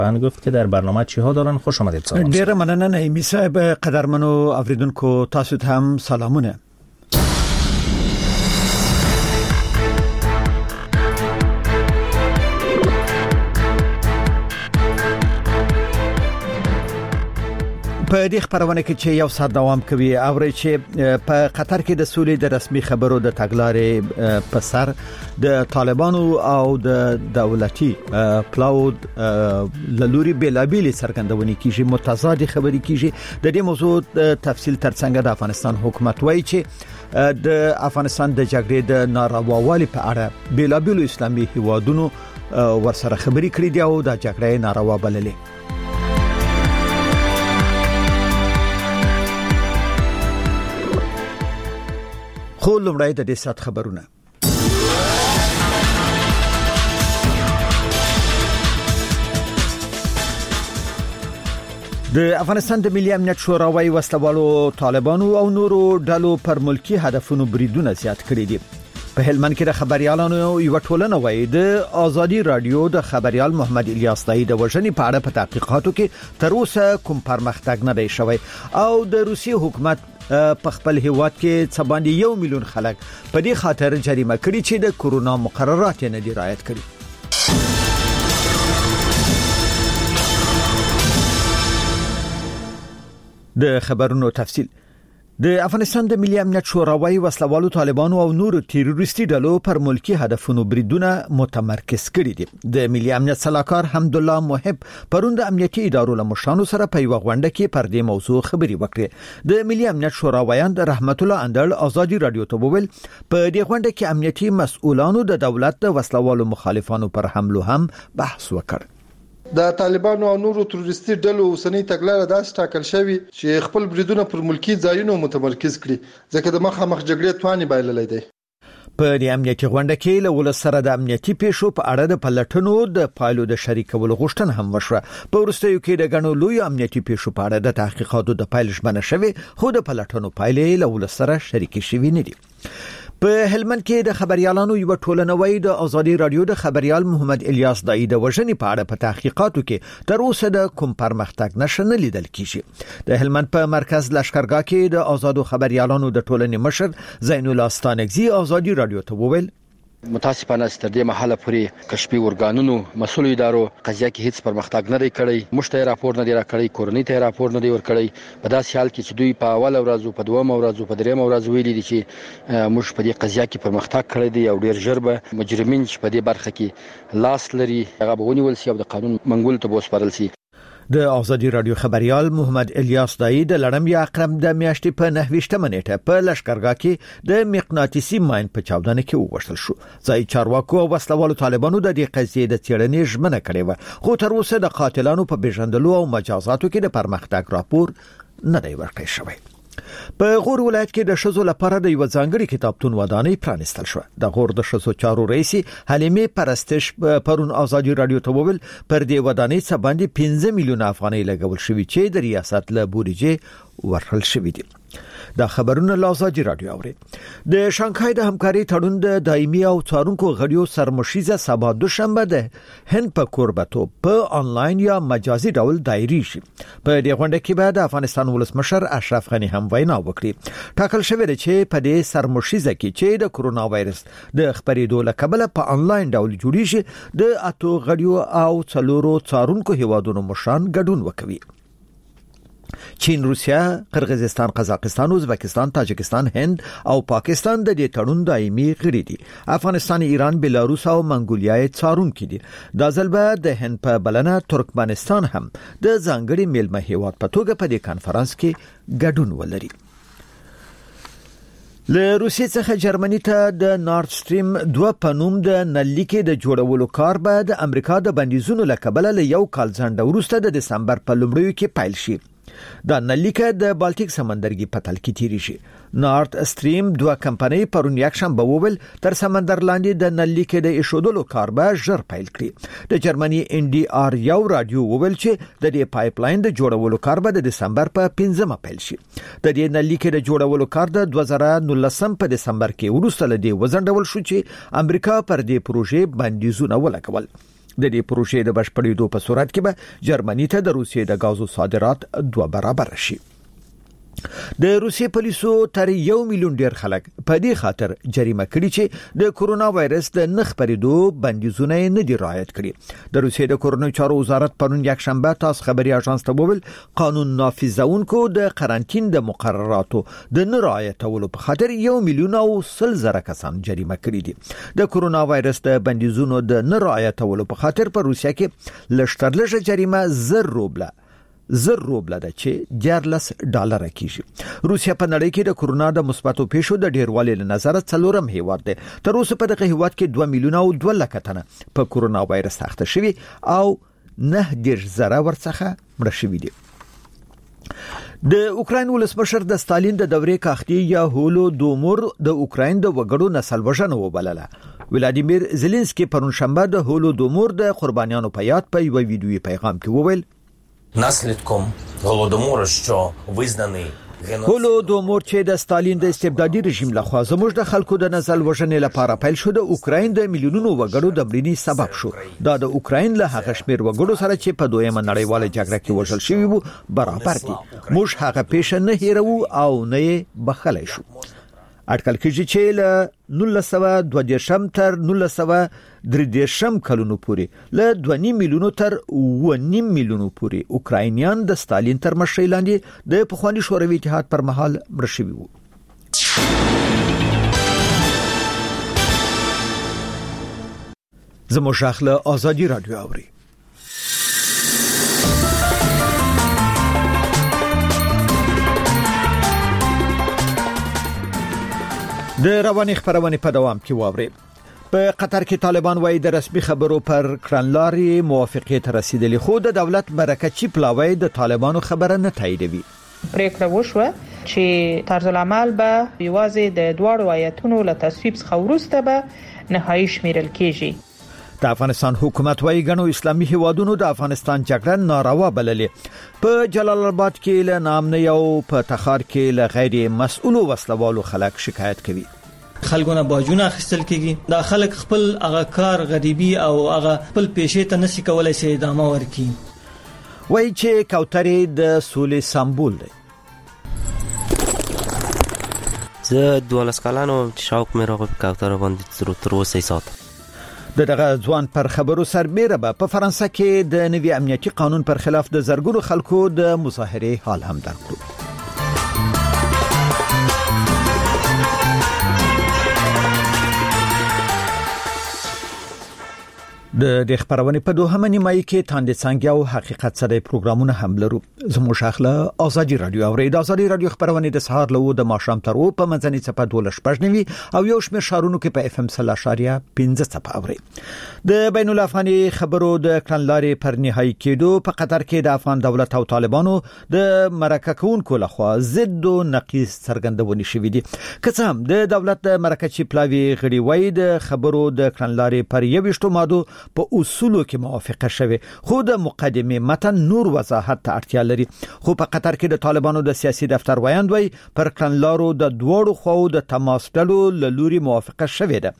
من گفت که در برنامه چی ها دارن. خوش آمدید. سلام. ډیر مننه نعیمی صاحب. قدرمنو اوریدونکو تاسو ته هم سلامونه. په دې خبرونه کې چې یو ساعت دوام کوي او چې په قطر کې د سولې د رسمي خبرو د تګلارې په سر د طالبانو او د دولتي پلاود لوري بلابل سرګندونې کیږي، متضاد خبرې کیږي. د دې موضوع تفصیل ترڅنګ د افغانستان حکومت وایي چې د افغانستان د جګړې د نارواوالي په اړه بلابل اسلامي هیوادونو ورسره خبرې کړې دي او د جګړې ناروا بللې. خو لومړی د دې سات خبرونه. د افغانستان د ملي امنیت شورا وايي وسلوالو طالبانو او نورو ډلو پر ملکی هدفونو بریدونه زیات کړي دي. په هلمند کې د خبريالانو یو ټولنه وايي د آزادي رادیو د خبريال محمد الیاس دای د وژنې په اړه په تحقیقاتو کې تر اوسه کوم پرمختګ نه دی شوی او د روسي حکومت په خپل هیواد کې څه باندې 1 میلیون خلک په دې خاطر جریمه کړي چې د کورونا مقررات نه دی رعایت کړي. د خبرونو تفصیل. د افغانستان د ملي امنیت شورا وايي وسلوالو طالبانو او نورو تروریستي ډلو پر ملکی هدفونو بریدونه متمرکز کړي دي. د ملي امنیت صلاحکار حمد الله محب پروند امنیتي ادارو له مشرانو سره په یو غونډه کې پر دې موضوع خبري وکړه. د ملي امنیت شورا وایند رحمت الله اندل آزادي رادیو ته وویل په دې غونډه کې امنیتي مسؤلانو د دولت د وسلوالو مخالفانو پر حمله هم بحث وکړ. د طالبانو او نورو تروریستي ډلو اوسنۍ تګلاره داسې ټاکل شوی چې خپل بریدونه پر ملکی ځایونو متمرکز کړي ځکه د مخامخ جګړې تواني بایللې دي. په دې امنیتي غونډه کې له ولسره د امنیتي پیښو په اړه د پلټنو د پایلو د شریکولو غوښتنه هم وشوه. په وروستیو کې د غنو لوی امنیتي پیښو په اړه د تحقیقاتو د پایل ژمنه شوی خو د پلټنو پایلې له ولسره شریک شوي نه دي. په هلمند کې د خبريالانو یو ټولنه وایي د آزادي رادیو د خبريال محمد الیاس دای د وژنې په اړه په تحقیقاتو کې تر اوسه د کوم پرمختګ نشنه لیدل کیږي. د هلمند په مرکز لشکرګاه کې د آزادو خبريالانو د ټولنې مشر زین الله ستانګزي آزادي رادیو ته وویل متاسفانه ستر دې محله پورې کشفي ورګانونو مسؤل ادارو قضیه کې هیڅ پرمختګ نه دی کړی. مشته راپور نه دی راکړی، کورنۍ ته راپور نه دی ورکړی. په داسې حال کې چې دوی په اول ورځو په دوم ورځو په دریم ورځ ویلي دي چې موږ په دې قضیه کې پرمختګ کړی دی او ډیر ژر به مجرمین چې په دې برخه کې لاس لري هغه به ونیول شي او د قانون منګول ته وسپارل شي. د آزادي رادیو خبريال محمد الیاس دای د لړم یا اقرم د میاشتې په 9 نیټه په لشکرګاه کې د مقناطیسي ماین په چاودنه کې وغوښتل شو. ځای چارواکو او وسلوالو طالبانو د دې قضیې د څېړنې ژمنه کړې و خو تر اوسه د قاتلانو په پیژندلو او مجازاتو کې د پرمختګ راپور نه دی ورکړی شوی. په غور ولایت کې د شذو لپاره د یو ځانګړي کتابتون ودانۍ پرانستل شو. د غور د شذو چارو رئیس حلیمه پرستش پرون آزادي رادیو ته وویل پر دې ودانۍ څخه باندې 15 میلیون افغانۍ لګول شوی چې د ریاست له بودیجې ورکړل شوی دی. دا خبرونه له آزادي رادیو اوري. د شانګهای د همکاري تړون د دایمي او څارونکو غړیو سرمشیزه سبا دوشنبه ده هند په کوربتو په انلاین یا مجازي ډول دایري شي. په دې غونډه کې به د افغانستان ولسمشر اشرف غنی هم وینا وکړي. ټاکل شوی دی چې په دې سرمشیزه کې چې د کورونا وایرس د خبرېدو لکبله په انلاین ډول جوړیږي د اتو غړیو او څلورو څارونکو هیوادونو مشران ګډون وکوي. چین، روسیا، قرغیزستان، قزاقستان، ازبکستان، تاجکستان، هند او پاکستان د دې تړون دایمي غړي دي. افغانستان، ایران، بلاروس او منګولیا څارونکي دي. د ځلبه د هند په بلنه ترکمنستان هم د ځانګړي میلمه هیواد په توګه په دې کانفرنس کې ګډون ولري. له روسیې څخه جرمني ته د نارت سټریم 2 په نوم د نلیکې د جوړولو کار به د امریکا د بندیزونو لکبله له یو کال ځنډ وروسته د دسمبر په لومړیو کې پیل شي. دا نلیکه د بالټیک سمندرګي په تل کې تیری شي. نارت سټریم 2 کمپنۍ پرون یکشنبه وویل تر سمندر لاندې د نلیکه د ایشودلو کار به ژر پیل کړي. د جرمني NDR یو رادیو وویل چې د دې پایپ لاین د جوړولو کار به د دسمبر په 15مه پیل شي. د دې نلیکه د جوړولو کار د 2019 په دسمبر کې وروسته لدی وزندول شو چې امریکا پر دې پروژې بندیزونه ولګول. د دې پروژې د بشپړېدو په صورت کې به جرمني ته د روسیې د غازو صادرات 2 برابر شي. د روسیې پولیسو تر 1 میلیون ډیر خلک په دې خاطر جریمه کړي چې د کورونا وایرس د نخبرېدو بندیزونه نه دي رعایت کړي. د روسیې د کوروني چارو وزارت پرون یک شنبه تاس خبري اژانس ته وویل قانون نافذونکو د قرنټین د مقرراتو د نه رعایتولو په خاطر 1 میلیون او 100,000 کسان جریمه کړي دي. د کورونا وایرس د بندیزونو د نه رعایتولو په خاطر په روسیې کې لږترلږه جریمه 10 روبله ده چې $14 کیږي. روسیا په نړۍ کې د کورونا د مثبتو پیښو د ډیروالي له نظر څلورم هیواد دی. تر اوسه په دغه هیواد کې 2 میلیون او 2 لک تنه په کورونا وایرس اخته شوي او 9,000 ورڅخه مړه شوي دي. د اوکراین ولسمشر د ستالین د دورې کاختی یا هولو دومور د اوکراین د وګړو نسل وژنه وبلله. ولادیمیر زيلنسکي پرون شنبه د هولو دومور د قربانیانو په یاد په یو ویډیویي پیغام کې وویل наслідком голодомору, що визнаний هولودومور چې د ستالین د استبدادي رژیم لخوا زموږ د خلکو د نسل وژنې لپاره پیل شو د اوکراین د میلیونونو وګړو د مړینې سبب شو. دا د اوکراین له هغه شمیر وګړو سره چې په دویمه نړیواله جګړه کې وژل شوي وو برابر دي. موږ هغه پیښه نه هیرو او نه بخلای شو. اټکل کېږي چې له 1922 تر 1933 کلونو پورې له 2.5 میلیونو تر 1.5 میلیونو پورې اوکراینیان د ستالین تر مشرۍ لاندې د پخواني شوروي اتحاد پر مهال مړه شوي وو. زموږ شاخله آزادي رادیو اوري. د رواني خبرونه په دوام کې واوري. په قطر کې طالبان وايي د رسمي خبرو پر کړنلاري موافقت رسیدلی خو د دولت مرکزی پلاوی د طالبانو خبره نه تاییدوي. پریکړه وشوه چې طرز العمل به یوازې د دوړو آیتونو له تصویب څخه وروسته به نهایی شمیرل کیږي. د افغانستان حکومت وايي غنو اسلامي هیوادونو د افغانستان جګړه ناروا بللې. په جلال آباد کې له نامنه او په تخار کې له غیر مسؤلو وسلوالو خلک شکایت کوي. خلګونه باجونه اخیستل کیږي. دا خلک خپل هغه کار غریبي او هغه خپل پیښې ته نشي کولای چې ادامه ورکړي. وایي چې کوترې د سولې سمبول دی. زه 12 کلانو شوق مې راغی په کوتره باندې تر اوسه سات. دغه ځوان پر خبرو سربېره به په فرانسه کې د نوي امنیتي قانون پر خلاف د زرګونو خلکو د مظاهره حال هم درکړو. د خبرونه په دوهمه نیمایي کې تاندې څنګه او حقیقت سره پروګرامونه هم لرو. زموږ شاخله آزادي رادیو او د آزادي رادیو خبرونه د سهار له د ماښام تر و په منځني صفه 12:15 او یو شمېر شارونو کې په FM 0.15 صفه اوري. د بین الافغاني خبرو د کړنلاري پر نهایی کېدو په قطر کې د افغان دولت او طالبانو د مرکه کوونکو لخوا ضد او نقیص څرګندونې شوې دي. که څه هم د دولت مرکزی پلاوی غړي وای د خبرو د کړنلاري پر 21 ماده په اصولو کې موافقه شوه خو د مقدمه متن نور وضاحت ته اړتیا لري. خو په قطر کې د طالبانو د سیاسي دفتر وایند وای پر کړنلارو د دوړو خو د تماس ډلو لوري موافقه شوه ده.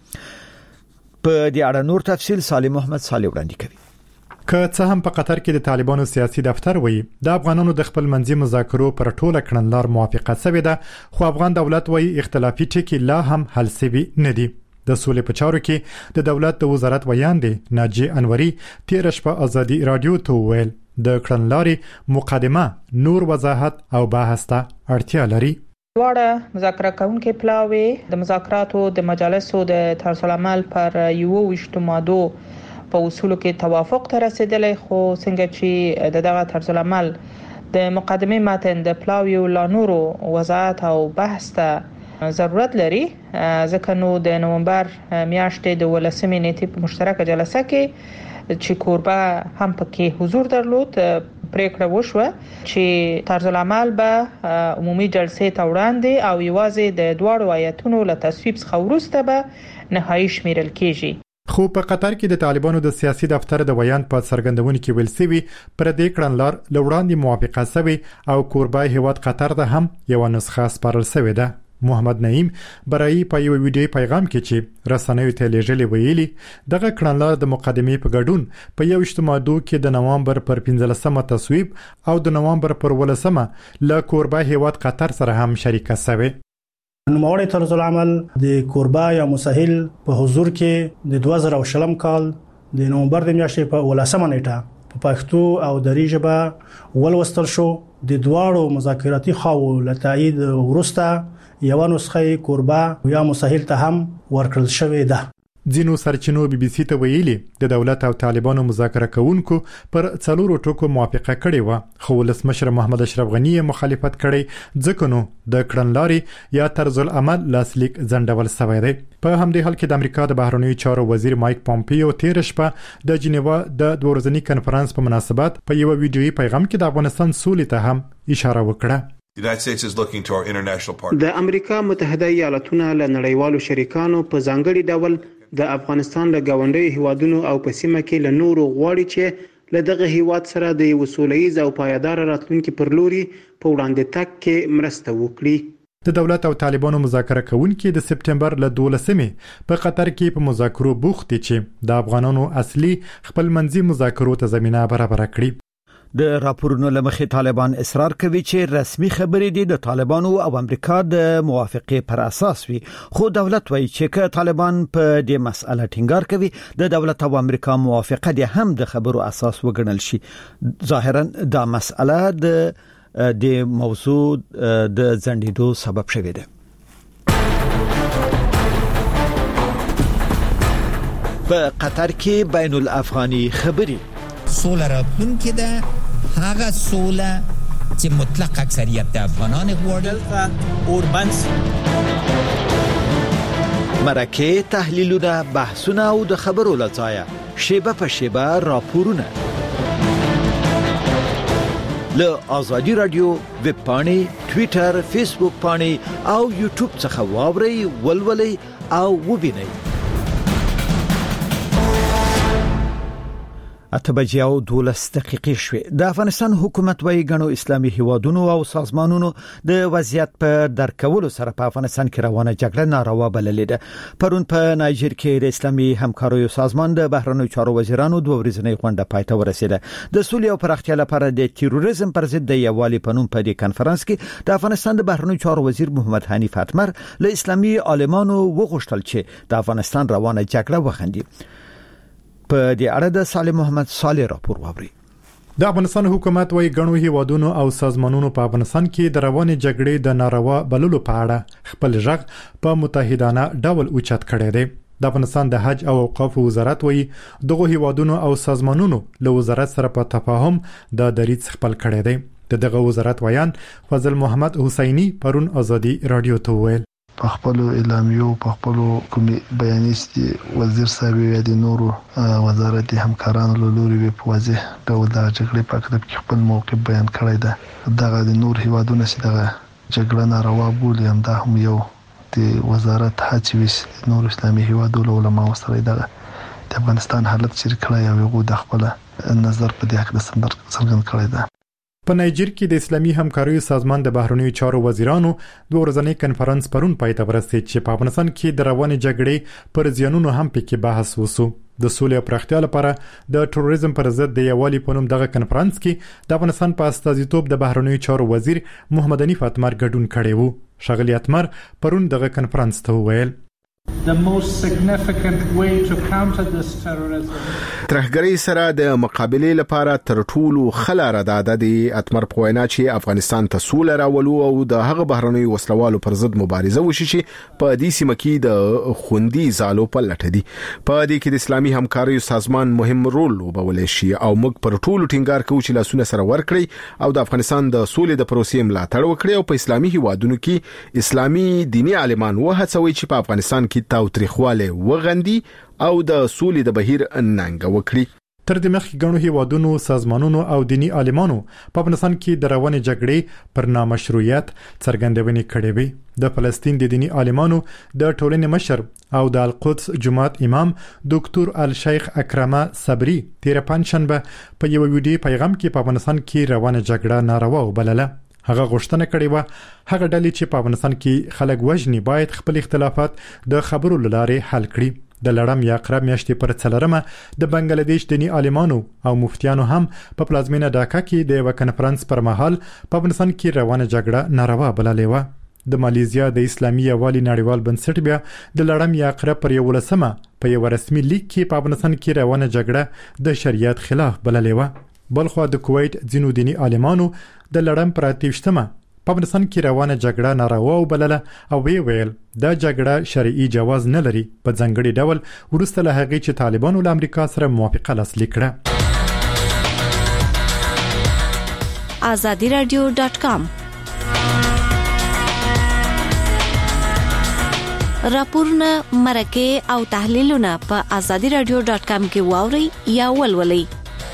په دې اړه نور تفصیل صالح محمد صالح وړاندې کوي. که څه هم په قطر کې د طالبانو سیاسي دفتر وایي د افغانانو د خپل منځي مذاکرو پر ټوله کړنلار موافقه شوه ده خو افغان دولت وایي اختلافي ټکي لا هم حل شوی نه دي. د سولې په چارو کې د دولت د وزارت ویاندې ناجی انوري 13 شپه آزادي رادیو ته ویل د کړنلاري مقدمه نور وضاحت او بحث ته اړتیا لري. دواړه مذاکره کوونکي پلاوی د مذاکراتو د مجالسو د طرز العمل پر 21 ماده په اصولو کې توافق ته رسیدلی خو څنګه چې دغه طرز العمل د مقدمه متن د پلاوی لا نورو وضاحت او بحث ته ضرورت لري. ځکه نو د نومبر میاشتې د 18 نیټې په مشترکه جلسه کې چې کوربه هم پکې حضور درلود پریکړه وشوه چې طرز العمل به عمومي جلسې ته وړاندې او یوازې د دوړو آیتونو له تصویب څخه وروسته به نهایی شمیرل کیږي. خو په قطر کې د طالبانو د سیاسي دفتر د ویان په څرګندونې کې ویل سوي پر دې کړنلار لوړاندې موافقه شوه او کوربه هیواد قطر ته هم یو نسخه سپارل شوې ده. محمد نعیم برای په یو ویډیو پیغام کې چې رسنیو ته لېږلي ویلي دغه کړنلار د مقدمې په ګډون په 21 ماده کې د نوامبر پر 15مه تصویب او د نوامبر پر 18مه له کوربه هیواد قطر سره هم شریکه شوه. نوموړی طرز العمل د کوربه یا مسهل په حضور کې د 2020 کال د نومبر د میاشتې په 18مه نیټه په پښتو او دری ژبه ولوستل شو. د دواړو مذاکراتي خواو له تایید وروسته یو نسخه کوربه یا مسهل ته هم ورکړل شوې ده. ځینو سرچینو بي بي سي ته ویلي د دولت او طالبانو مذاکره کوونکو پر 4 ټکو موافقه کړې و خو ولسمشر محمد اشرف غنی مخالفت کړي ځکه نو د کړنلارې یا طرز العمل لاسلیک ځنډول شوی دی. په همدې حال کې د امریکا د بهرنیو چارو وزیر مایک پومپیو تیر شپه د جنیوا د دورزنی کنفرانس په مناسبت په یو ویډیویي پیغام کې د افغانستان سولې ته هم اشاره وکړه. د امریکا متحده ایالاتونه له نړیوالو شریکانو په ځانګړي ډول د افغانستان له گاونډي هیوادونو او په سیمه کې له نورو غواړي چې له دغه هیواد سره د وسولېز او پایدار راتلونکو پر لوري په وړاندې تک کې مرسته وکړي. د دولت او طالبانو مذاکره کوونکي د سپټمبر له 12مې په قطر کې په مذاکرو بوخت دي چې د افغانانو اصلي خپل منځي مذاکرو ته زمينه برابر کړي. د راپورونو لمخې طالبان اصرار کوي چې رسمي خبرې دي د طالبانو او امریکا د موافقې پر اساس وي خو دولت وایي چې که طالبان په دې مسأله ټینګار کوي د دولت او امریکا موافقه دي هم د خبرو اساس وګڼل شي. ظاهرا دا مسأله د موضوع د ځنډېدو سبب شوې ده. په قطر کې بین الافغاني خبري سوله راتلونکې ده هغه سوله چې مطلق اکثریت د افغانان غواړي. اوربنس مرکه تحلیلونه بحثونه او د خبرو لځایه شیبه په شیبه راپورونه له آزادی رادیو ویب پاڼې ټوئیټر فیسبوک پاڼې او یوټیوب څخه واورئ ولولئ او وبینئ. 8:12 شوې. د افغانستان حکومت وايي غنو اسلامي هیوادونو او سازمانونو د وضعیت په درکولو سره په افغانستان کې روانه جګړه ناروا بللې ده. پرون په نایجر کې د اسلامي همکاریو سازمان د بهرنیو چارو وزیرانو دوه ورځنۍ غونډه پای ته ورسېده. د سولې او پراختیا لپاره د تیروریزم پر ضد د یووالي په نوم په دې کانفرنس کې د افغانستان د بهرنیو چارو وزیر محمد حنیف اتمر له اسلامي عالمانو وغوښتل چې د افغانستان روانه جګړه وخندي. په دې اړه د صالح محمد صالح راپور واوري. د افغانستان حکومت وايي غنو هیوادونو او سازمانونو په افغانستان کې د روانې جګړې د ناروا بللو په اړه خپل ژغ په متحدانه ډول اوچت کړی دی. د افغانستان د حج او اوقاف وزارت وايي دغه هیوادونو او سازمانونو له وزارت سره په تفاهم د دریځ خپل کړی دی. دغه وزارت ویان فضل محمد حسینی پرون آزادی رادیو ته ویل په خپل اعلامیو په خپل کومي بیانیستي وزیر صاحب یا د نورو وزارت همکارانو له لوري په واضح ډول د جګړې په اړه کې خپل موقف بیان کړی دی. دغه د نور هیوادونو چې دغه جګړه ناروا بولي هم دا هم یو د وزارت هڅې نور اسلامي هیوادونو علماء سره د افغانستان حالت چې کړی او یو د خپل نظر په دې اړه څرګند کړی دی. په نایجر کې د اسلامي همکاریو سازمان د بهرنیو چارو وزیرانو دوه ورځنی کنفرانس پرون پای ته ورسېد چې په افغانستان کې د روانې جګړې پر زیانونو هم پکې بحث وشو. د سولې او پراختیا لپاره د تروریزم پر ضد د یووالي په نوم دغه کنفرانس کې د افغانستان په استازیتوب د بهرنیو چارو وزیر محمد حنیف اتمر ګډون کړی وو. شغلی اتمر پرون دغه کنفرانس ته وویل The most significant way to counter this terrorism. ترهګرۍ سره د مقابلې لپاره تر ټولو خلاره د اتمر په وینا چې افغانستان ته سوله راولو او د هغه بهرنۍ وسلوالو پر ضد مبارزه وشي چې په دې سیمه کې د خوندي زالو په لټه دي. په دې کې د اسلامي همکاریو سازمان مهم رول لوبولی شي او موږ پر ټولو ټینګار کوو چې لاسونه سره ورکړي او د افغانستان د سولې د پروسې ملاتړ وکړي او په اسلامي هیوادونو کې اسلامي دینی عالمان وهڅوي چې په افغانستان کې تاوتریخواله وغندي او د سولې د بهیر ننګ وکړي. تر دې مخکې غنو هیوادونو سازمانونو او دینی عالمانو په افغانستان کې د روانې جګړې پر نامشروعیت څرګندونې کړې وي. د فلسطین د دینی عالمانو د ټولنې مشر او د القدس جماعت امام دکتور الشیخ اکرمه صبری تیر پنځشنبه په یو ویډیو پیغام کې په افغانستان کې روانه جګړه ناروا وبلله. هغه غوښتنه کړې و هغه ډلې چې په افغانستان کې خلک وژني باید خپل اختلافات د خبرو لارې حل کړي. د لړم یا عقرب میاشتې پر 4 د بنگلاديش دینی عالمانو او مفتیانو هم په پلازمینه ډاکا کې د یو کنفرانس پر مهال په افغانستان کې روانه جګړه ناروا بللې و. د مالیزیا د اسلامي یوالي نړیوال بنسټ بیا د لړم یا عقرب پر 11 په یو رسمي لیک کې په افغانستان کې روانه جګړه د شریعت خلاف بللې و. بلخو د کویت ځینو دینی عالمانو د لړم پر 28 په افغانستان کې روانه جګړه ناروا وبلله او ویل دا جګړه شرعي جواز نه لري په ځانګړي ډول ورسته له هغې چې طالبانو له امریکا سره موافقه لاسلیک کړه. azadiradio.com راپورونه مرکه او تحلیلونه په azadiradio.com کې واوري یا ولولئ.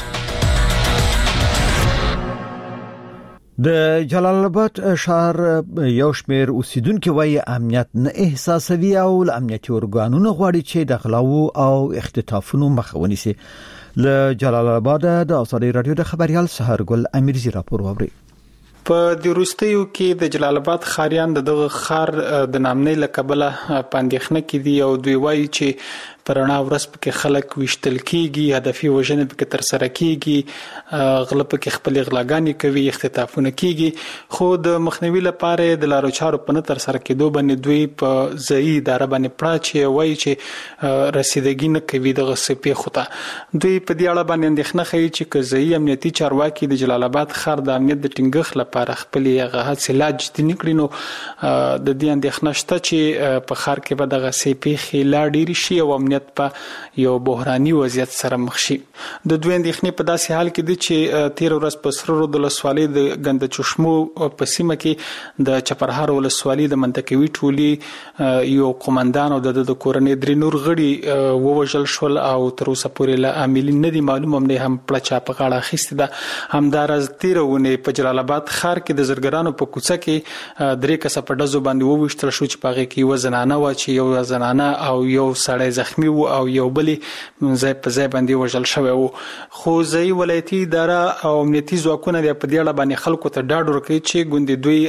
د جلال آباد شهر یو شمېر اوسیدونکو وايي امنیت نه احساسوي او امنیتي ارګانونو غواړي چې د غلاو او اختطافونو مخه ونیسي. له جلال آباد د آزادي رادیو د خبريال سحرګل امیرزي راپور ووري. په د روستیو کې د جلال آباد خاریان دغه خار د نامنۍ لقبله پاندېخنه کې دی او دوی وایي چې پرانا ورځ پکې خلک وشتل کیږي، هدفي وژنه پکې تر سره کیږي، غلط پکې خپل غلاګانی کوي، اختطافونه کیږي. خو د مخنیوي لپاره د لارو چارو په تر سره کېدو باندې دوی په ځای اداره باندې پړه چې وایي چې رسیدګي نه کوي دغه سپي خطا. دوی په دې اړه باندې اندېښنه کوي چې کزئی امنیتي چارواکي د جلال آباد خار د امنیت د ټینګښ لپاره خپل هغه حاصله جدي نکړي نو د دې اندېښنه شته چې په خار کې به دغه سپي خلا ډیری شي او امنیت په یو بحراني وضعیت سره مخ شي. د دوی اندېښنې په داسې حال کې دي چې 13 ورځې په سره رود ولسوالۍ د غند چشمو په سیمه کې د چپرهار ولسوالۍ د منطقوي ټولي یو قومندان او د کورنۍ درې نور غړي ووژل شول او تر اوسه پورې له عاملین نه دي معلوم، هم نه هم پړچا په غاړه اخیسته ده. همدارز 13 ونې په جلال آباد خار کې د زرګرانو په کوڅه کې 3 کس په ډزو باندې وویشتل شو چې پاغه کې یو زنانه و چې یو زنانه او یو سړی زخمی او یو بلی ځای په ځای باندې وژل شوی وو. خو ځای ولایتي اداره او امنیتي ځواکونه د په دې اړه باندې خلکو ته ډاډ ورکوي چې ګوندې دوی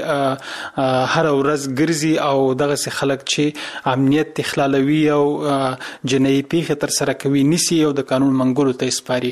هر ورځ ګرځي او دغه سي خلک چې امنیت اخلالوي او جنایي پیښه تر سره کوي نسی او د قانون منګولو ته سپاري.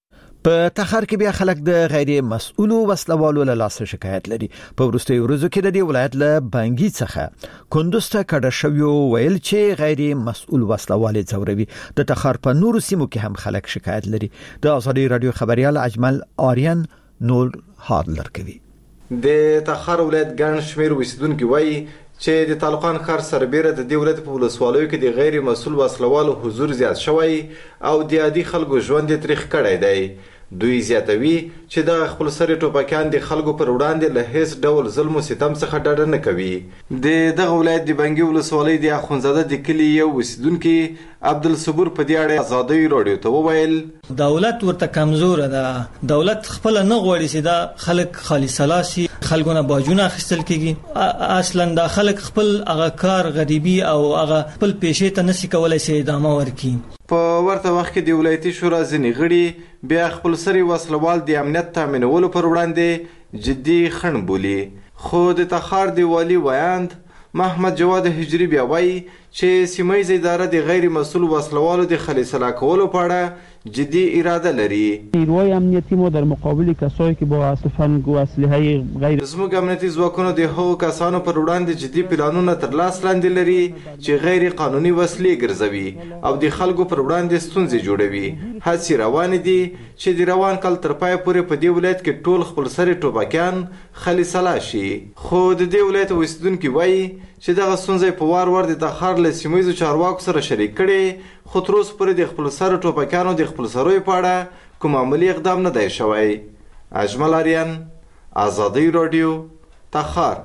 په تخار کې بیا خلک د غیر مسؤلو وسلوالو له لاسه شکایت لري. په وروستیو ورځو کې د دې ولایت له بانګي څخه کندوز ته کډه شوی ویل چې غیر مسؤل وسلوال ځوروي. د تخار په نورو سیمو کې هم خلک شکایت لري. د آزادي رادیو خبريال اجمل آریان نور حاضر کوي. د تخار ولایت ګڼ شمېر اوسیدونکو وایي چې د طالقان ښار سربېره د دې ولایت په ولسوالیو کې د غیر مسؤل وسلوالو حضور زیات شوی او د عادي خلکو ژوند تریخ کړی دی. دوی زیاتوي چې د خپل سره ټوپکان د خلکو پر وړاندې له هیڅ ډول ظلم او ستم څخه ډډه نه کوي. دغه ولایت د بنګي ولسوالۍ د اخونزاده د کلی یو اوسیدونکو عبدالصبور په دې اړه آزادي رادیو ته وویل دولت ورته کمزور ده. دولت خپل نه غواړي چې دا خلک خالص سلاسي خلګونه باجونه اخیستل کیږي. اصلا دا خلک خپل هغه کار غریبي او هغه خپل پیشې ته نشي کولای شي ادامه ورکړي. په ورته وخت کې د ولایتي شورا ځینې غړي بیا خپل سری وسلوال د امنیت تامینولو پر وړاندې جدي خنډ بولي. خو د تخار دی والی وایاند محمد جواد هجری بیا وایي چې سیمایي اداره د غیر مسؤل وسلوالو د خلیصلا کولو په اړه جدی اراده لري. نیروهای امنیتی ما در مقابل کسایی که با اسلحه و اسلحه غیر زموږ امنیتي ځواکونه د هغو کسانو پر وړاندې جدي پلانونه تر لاس لاندې لري چې غیر قانوني وسلې ګرځوي او د خلکو پر وړاندې ستونزې جوړوي. هڅې روانې دي چې د روان کال تر پای پورې په دې ولایت کې ټول خپل سره ټوپکیان خلیصلا شي. خو د دې ولایت اوسیدونکو وایي چې دغه ستونزې په وار وار د تخار له سیمایي چارواکو سره شریک کړي خو تر اوسه پورې د خپل سره ټوپکیانو د خپل سروي په اړه کوم عملی اقدام نه دی شوی. اجمل آریان آزادي رادیو تخار.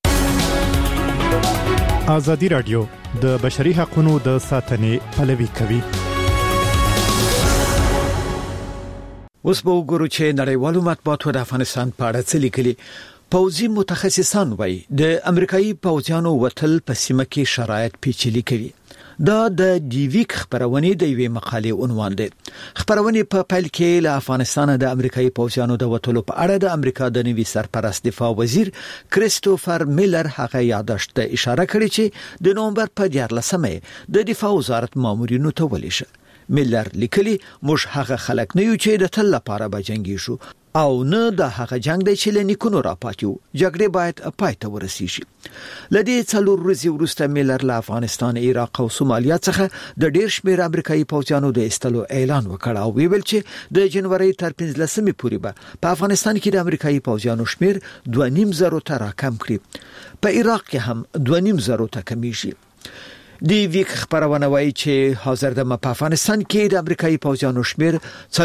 آزادي رادیو د بشري حقوقو د ساتنې پلوي کوي. اوس به وګورو چې نړیوالو مطبوعاتو د افغانستان په اړه څه لیکلي. پوځي متخصصان وایي د امریکایي پوځیانو وتل په سیمه کې شرایط پیچلي کوي. دا د ډیویک خبرونه د یوې مقالې عنوان دی. خبرونه په پیل کې له افغانستان د امریکایي پوځیانو د وټولو په اړه د امریکا د نوي سرپرست دفاع وزیر کریستوفر میلر هغه یاداشت اشاره کړې چې د نومبر په 14مه د دفاع وزارت مامورینو ته ولیشه. میلر لیکلی موږ هغه خلک نه یو چې د تل لپاره به جنگي شو او نه د هغه جنگ دی چې لنیکونو را پاتیو. جګړه باید پای ته ورسیږي. لدې 4 ورځې وروسته میلر له افغانستان، عراق او سومالیا څخه د ډیر شمېر امریکایي پوځیانو د استلو اعلان وکړ او ویل چې د جنوري تر 15مې پورې به په افغانستان کې د امریکایي پوځیانو شمېر 2.5 ته راکم کړي. په عراق کې هم 2.5 ته کمیږي. دی ویک خبرونه وایي چې حاضر د افغانستان کې د امریکایي پوځیانو شمیر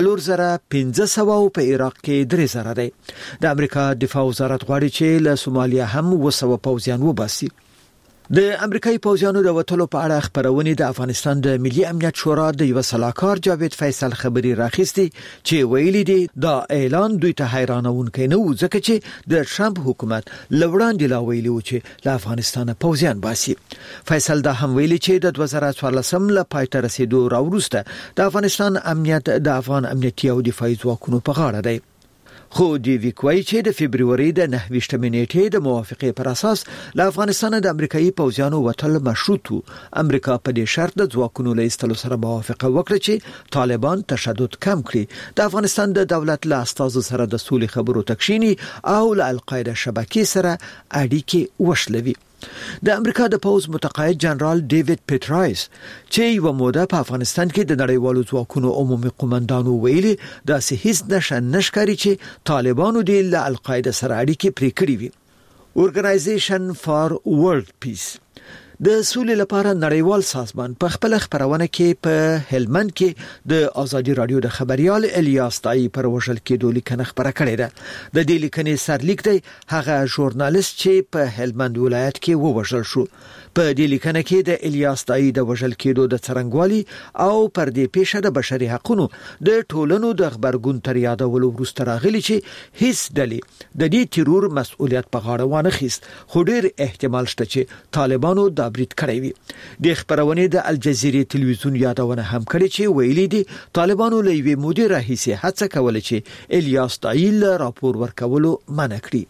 4500 او په عراق کې 3000 دی. د امریکا دفاع وزارت غواړي چې له سومالیا هم 200 پوځیان وباسي. د امریکایي پوځیانو د وټولو په اړه خبرونه د افغانستان د ملي امنیت شورا د یو سلاکار جاوید فیصل خبري راخستی چې ویلي دی دا اعلان دوی ته حیرانونکی نه و ځکه چې د ټرمپ حکومت لوړاندې لا ویلي و چې له افغانستان پوځیان باسي. فیصل دا هم ویلي چې د 2014 ل پای ته رسیدو راوروسته د افغانستان امنیت د افغان امنیتي او دفاعي ځواکونو په غاړه دی. خو دی ویکوي چې د فبرवरी د 9 نیټې د موافقې پر اساس له افغانستان د امریکایي پوځیانو وټل مشروط وو. امریکا په دې شرط د ځواکونو له ایستلو سره موافقه وکړه چې طالبان تشدد کم کړي، د افغانستان د دولت له استازو سره د سولې خبرو تکشینی او له القاعده شبکې سره اړیکې وشلوي. د امریکا د پوز متقاعد جنرال ډیوډ پیټرایس چې یو موده په افغانستان کې د نړیوالو ځواکونو عمومي قومندانو ویلي دا هیڅ نشکاري چې طالبانو د القاعده سره اړیکې پرې کړې وي. اورګنایزیشن فار ورلد پیس د سولې لپاره نړیوال سازمان په خپل خبرونه کې په هلمند کې د ازادي رادیو د خبريال الیاس تای پر وژل کېدو لیکنه خبره کړې ده. د دې لیکنې سرلیک دی هغه ژورنالیست چې په هلمند ولایت کې ووژل شو. په دې لیکنه کې د الیاس تای د وژل کېدو د څرنګوالي او پر دې پیښه د بشري حقوقو د ټولنو د خبرګون تر یادولو وروسته راغلي چې هیڅ ډلې د دې تیرور مسؤلیت په غاړه وانه خیست، خو ډېر احتمال شته چې طالبانو د برید کړی وي. د خبرونه د الجزیرې تلویزیون یادونه هم کړې چې ویلي دي طالبانو له یوې مودې راهیسې هڅه کوله چې الیاس تایل راپور ورکولو منع کړي.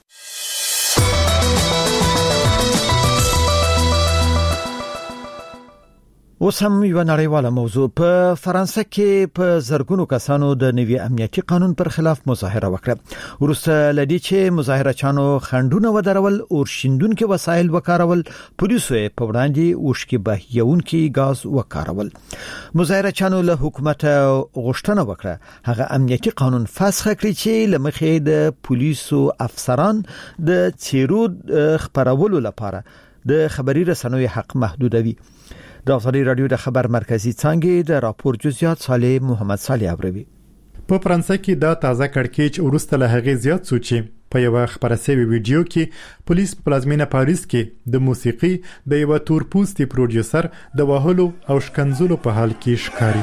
اوس هم یو نړیواله موضوع. په فرانسه کې په زرګونو کسانو د نوي امنیتي قانون پر خلاف مظاهره وکړه. ورسته لدی چې مظاهرچانو خندونه ودرول او شیندونکو وسایل وکارول، پولیسو په وړاندې وشکي بهیونکي غاز وکارول. مظاهرچانو له حکومت غوښتنه وکړه هغه امنیتي قانون فسخ کړي چې لمخې د پولیسو افسران د چیرو خبرولو لپاره د خبري رسنوي حق محدودوي. د ازادي رادیو د خبر مرکزی څنګه د راپور جزئیات صالح محمد صالح ابروي. په فرانسه کې دا تازه کړکېچ ورسته له هغه زیات سوچي په یو خبره سوي ویډیو کې پولیس پلازمینه پاریس کې د موسیقي د یو تورپوستي پروډوسر د وهلو او شکنځلو په حال کې ښکاري.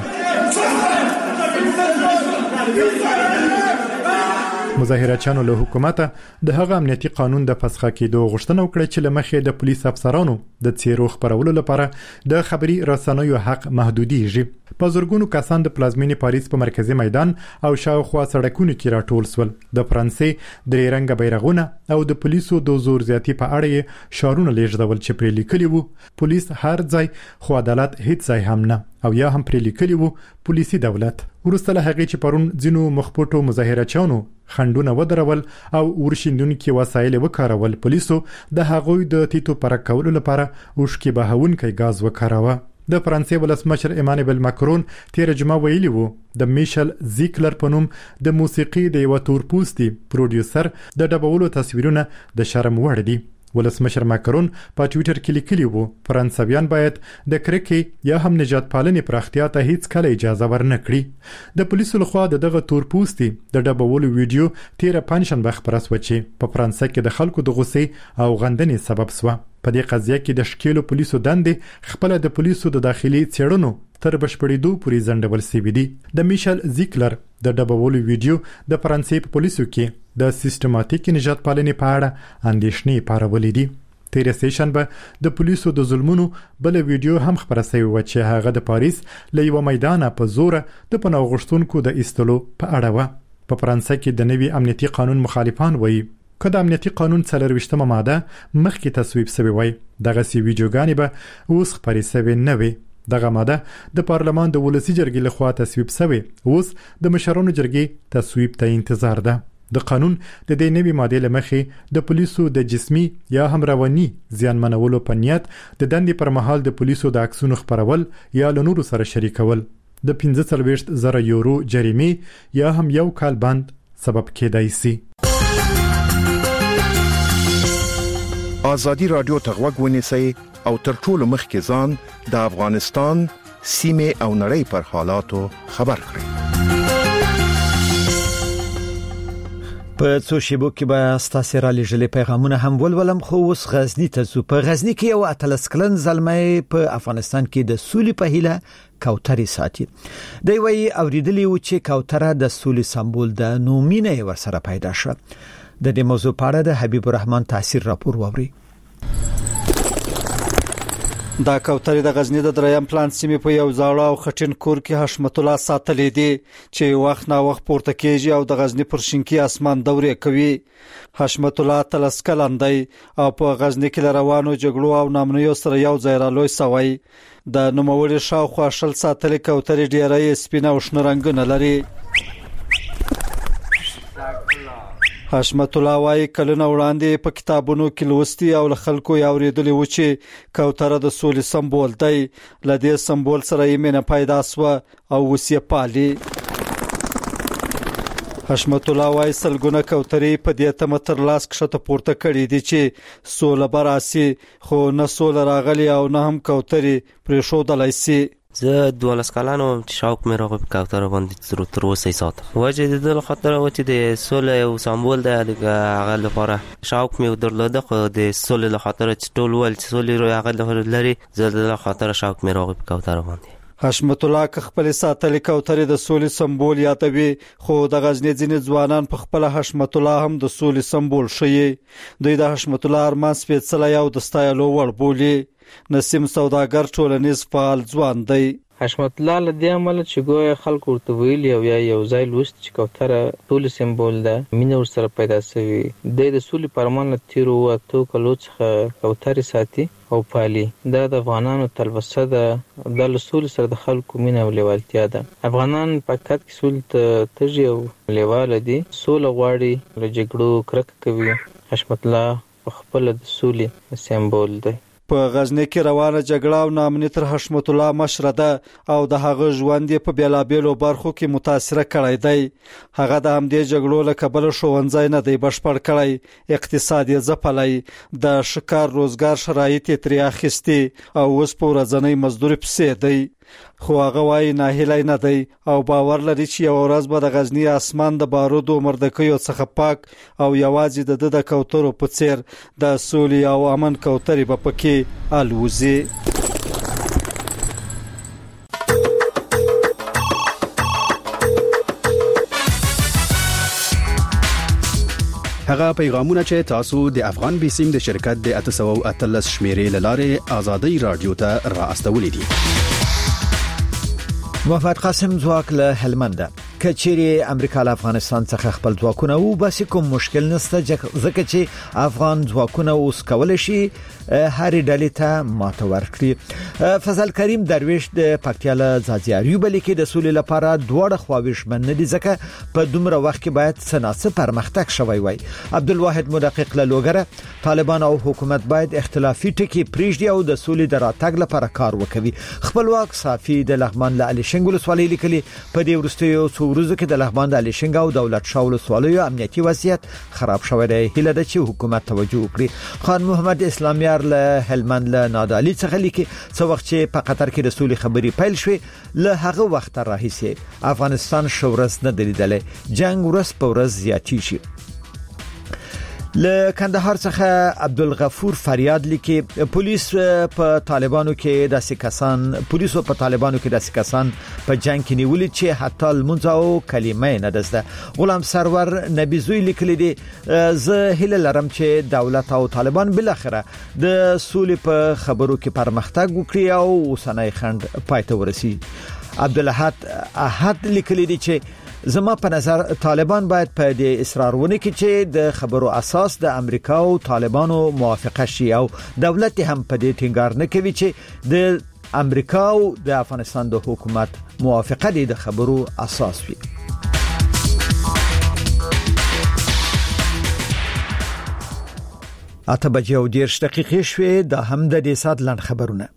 مظاهرچانو له حکومت د هغه امنیتي قانون د فسخ کېدو غوښتنه وکړه چې لمخې د پولیس افسرانو د چیرو خبرولو لپاره د خبري رسنوي حق محدودیږي. په زورګونو کسان د پلازمینې پاریس په مرکزی میدان او شاوخوا سړکونو کې راټول سول. د فرانسې درې رنګه بیرغونه او د پولیسو د زور زیاتی په اړه شعارونه لیږدول چې پرې لیکلي وو پولیس هر ځای خو عدالت هیڅ ځای هم نه، او یا هم پرې لیکلي وو پولیسي دولت. ورسته له هغه چې پرون ځینو مخپټو مظاهرچانو خندونه ودرول او ورشندونکو وسایل وکارول، پولیسو د هغوی د تیتو پر کولو لپاره وشکي بهونکي غاز وکاروه. د فرانسې ولسمشر ایمانوئل ماکرون تیر جمعه ویلي وو د میشل زیکلر په نوم د موسیقي د یو تورپوستي پروډوسر د ډبولو تصویرونه د شرم وړ دي. ولسمشر ماکرون په ټوئیټر کې لیکلی وو فرانسویان باید د کرکې یا هم نجات پالنې پراختیا ته هیڅ کله اجازه ورنکړي. د پولیسو لخوا دغه تورپوستي د ډبولو ویډیو تیر پنځشنبه خبره شوه چې په فرانسه کې د خلکو د غوسې او غندنې سبب شوه. په دې قضیه کې د شکیلو پولیسو دندې خپل د پولیسو د داخلي څېړنو تر بشپړېدو پورې ځنډول شوې دي. د میشل زیکلر د ډبولو ویډیو د فرانسې په پولیسو کې د سیستماتیک نجات پالنې په اړه اندېښنې پارولې دي. تیر سیشنبه د پولیسو د ظلمونو بل ویډیو هم خبره شوی و چې هغه د پاریس له یو میدان په زور د پناه غوښتونکو د ایستلو په اړه و. په فرانسه کې د نوي امنیتي قانون مخالفان وایي که د امنیتي قانون 24مه ماده مخکې تصویب شوی وای دغه سی ویډیوګانې به اوس خپرې شوی نه وي. دغه ماده د پارلمان د ولسی جرګې لخوا تصویب شوی، اوس د مشرانو جرګې تصویب ته انتظار ده. د قانون د دې نوي ماده لمخې د پولیسو د جسمي یا هم رواني زیان منولو په نیت د دندې پر مهال د پولیسو د عکسونو خپرول یا له نورو سره شریکول د 45,000 یورو جریمه یا هم 1 کال بند سبب کېدای شي. آزادی رادیو ته غوږ ونیسئ او تر ټولو مخکې ځان د افغانستان سیمه او نړۍ پر حالاتو خبر کړئ. په څو شیبو کې به ستاسو را لېږلي پیغامونه هم ولولم، خو اوس غزنی ته ځو. په غزنی کې یو 18 کلن زلمی په افغانستان کې د سولې په هیله کوترې ساتي. دی وایي اوریدلی و چې کوتره د سولې سمبول ده، نو مینه یې ورسره پیدا شوه. د دې موضوع په اړه د حبیب الرحمن تاثیر راپور واوري. دا کوترې د غزنی د دریم پلان سیمې په یو زاړه او خټین کور کې حشمت الله ساتلې دي چې وخت نا وخت پورته کېږي او د غزنی پر شینکی اسمان دورې کوي. حشمت الله تلسکلن دی او په غزنی کې روانو جګړو او نامنیو سره یو ځای را لوی سوی. د نوموړي شاوخوا شل ساتلې کوترې ډېرې سپینه او شنه رنگونه لري. حشمت الله وايي کلونه وړاندې په کتابونو کې لوستي او له خلکو یې اورېدلي و چې کوتره د سولې سمبول دی. له دې سمبول سره یې مینه پیدا شوه او اوس یې پالي. حشمت الله وايي سلګونه کوترې په دې تمه تر لاس کښته پورته کړې دي چې سوله به راسي، خو نه سوله راغلي او نه هم کوترې پرېښودلی سي. زه 12 کالانو شوق مې راغی په کوتره باندې تر اوسه ساتم. وجه د دې خاطر و چې د سولې او سمبول د هغه لپاره شوق مې درلوده، خو د سولې له خاطر چې ټول ول چې سولې رو هغه لري زه د خاطر شوق مې راغی په کوتره باندې. حشمت الله که خپل ساتلې کوترې د سولې سمبول یادوي، خو د غزنی ځینې ځوانان په خپل حشمت الله هم د سولې سمبول شي. دوی د حشمت الله ارمان سپېڅلی او د ستایلو وړ بولي. نسیم سوداګر ټولنیز فعال ځوان دی. حشمت الله له دې عمل چې ګویا خلک ورته ویلي او یا یو ځای لوست چې کوتره ټول سمبول ده، مینه ورسره پیدا شوی. د سولې پرمان له تیرو وختو کلو څخه کوترې ساتي او پالي. دا د افغانانو تلوسه ده، د سولې سره د خلکو مینه او لیوالتیا ده. افغانان په حقیقت کې سولې ته تږي او لیواله دي، سوله غواړي، له جګړو کرکه کوي. حشمت الله په خپل د سولې سمبول دی. په غزنی کې روانه جګړه او نامني تر حشمت الله مشره ده او د هغه ژوند په بیلابېلو برخو کې متاثر کړی دی. هغه د همدې جګړو له کبله ښوونځی نه دی بشپړ کړی، اقتصاد یې ځپلی، د ښکار روزګار شرایط یې ترې اخیستي او اوس په ورځنۍ مزدوري پسې دی. خو هغه وايي ناهیلی نه دی او باور لري چې یو ورځ به د غزنی اسمان د بارودو مردکیو څخه پاک او یوازې د کوترو په څیر د سولې او امن کوترې به پکې الوزي. هغه پیغامونه چې تاسو د افغان بیسیم د شرکت د 813 شمیرې لاره آزادۍ رادیو ته را استولې دي. محمد قاسم ځواک له هلمند کچيري امریکا له افغانستان څخه خپل ځواکونه او بس کوم مشکل نشته، ځکه چې افغان ځواکونه اوس کولای شي هر ډلې ته ماته ورکړي. فضل کریم درویش د پکتیا له ځاځیاریو بلې کې د سولې لپاره دوړ خواوش من نه دي، ځکه په دومره وخت کې باید سناسه پرمختګ شوی وای. عبدالواحد مدقق له لوګره طالبان او حکومت باید اختلافي ټکي پریږدي او د سولې د راتګ لپاره کار وکړي. خپلواک صافي د لغمان له علي شنګ ولسوالۍ لیکلي په دې ورستیو څورزو کې د لغمان د علي شنګ او دولت شاه ولسوالیو امنیتي وضعیت خراب شوی دی. هیله ده چې حکومت توجه وکړي. خان محمد اسلامیار له هلمند له نادعلي څخه لیکي څو وخت چې په قطر کې د سولې خبري پیل شوې له هغه وخت راهیسې افغانستان شورس نه دلیدلې، جنگ ورځ په ورځ زیاتی شي. له کندهار څخه عبدالغفور فریاد لیکي پولیسو په طالبانو کې داسې کسان په جنگ کې نیولي چې حتی المنځ او کلمه نه دزده. غلام سرور نبی زوی لیکلی دی زه هیله لرم چې دولت او طالبان بالاخره د سولې په خبرو کې پرمختګ وکړي او اوسنۍ خند پای ته ورسي. عبدالحد لیکلی دی چې زما په نظر طالبان باید په دې اصرار ونه کړي چې د خبرو اساس د امریکا او طالبانو موافقه شي او دولت هم په دې ټینګار نه کوي چې د امریکا او د افغانستان د حکومت موافقه د خبرو اساس وي. اته بجې او 10 دقیقې شوې د هم د دې سات لاند خبرونه.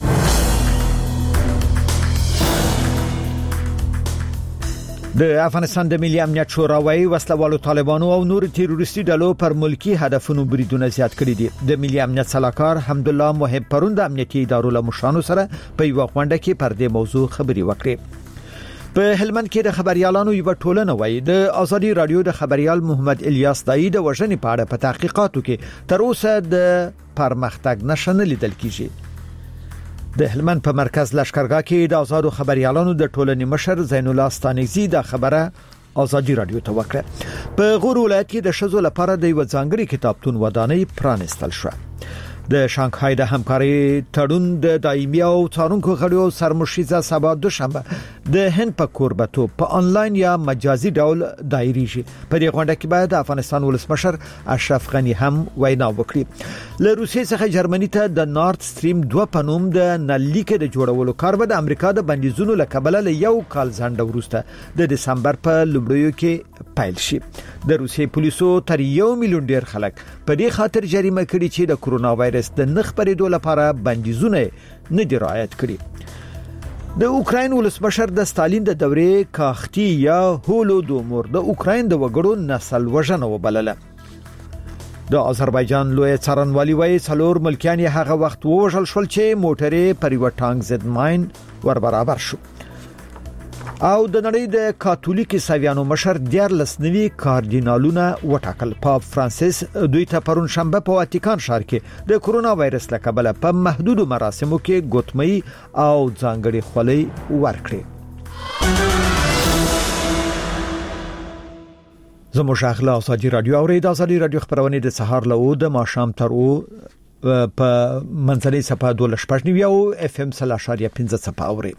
د افغانستان د ملي امنیت شورا وايي وسلوالو طالبانو او نور تروریستي ډلو پر ملکی هدفونو بریدونه زیات کړي دي. د ملي امنیت صلاحکار حمدالله محب پرون د امنیتي ادارو له مشرانو سره په یو غونډه کې پر دې موضوع خبري وکړي. په هلمند کې د خبريالانو یو ټولنه وایي د ازادي رادیو د خبريال محمد الیاس دای د وژنې په اړه په تحقیقاتو کې تر اوسه د پرمختګ نشانه لیدل کیږي. د هلمند په مرکز لشکرګاه کې د آزادو خبريالانو د ټولنې مشر زین الله ستانګزی د خبره ازادي رادیو ته وکړه. په غور ولایت کې د شذو لپاره د یو ځانګړي کتابتون ودانۍ پرانستل شو. د شانګهای د همکاري تړون د دایمي او څارونکو غړو سرمشيزه سبا دوشنبه د هند په کوربتو په انلاین یا مجازي ډول دایریږي. په دې غونډه کې باید د افغانستان ولسمشر اشرف غنی هم وینا وکړي. له روسیې څخه جرمني ته د نارت سټریم 2 په نوم د نلیک د جوړولو کار به د امریکا د بندیزونو له کبله له یو کال ځنډ وروسته د دسمبر په لومړیو کې پیل شي. د روسیې پولیسو تر 1 میلیون ډیر خلک په دې خاطر جریمه کړي چې د کرونا وایرس د نخ پرېدو لپاره بندیزونه نه دی رعایت کړي. د اوکراین ولسمشر د ستالین د دورې کاختی یا هولودومور د اوکراین د وګړو نسل وژنه وبلله. د آذربایجان لوی څارنوالي وایي څلور ملکیان هغه وخت وژل شول چې موټرې پر یو ټانک ضد ماین ور برابر شو. او د نړۍ د کاتولیک سویانو مشر 14 نوي کاردینالونه وټاکل. پاپ فرانسیس دوی ته پرون شنبه په واتیکان ښار کې د کرونا وایرس له کبله په محدودو مراسمو کې ګوتمۍ او ځانګړي خولۍ ورکړي. زموږ اخلا ازادي رادیو او د ازادي رادیو خبرونه د سهار له د ماښام تر په منځنۍ صفه 12.9 او اف ام 3.15 صفه اوري.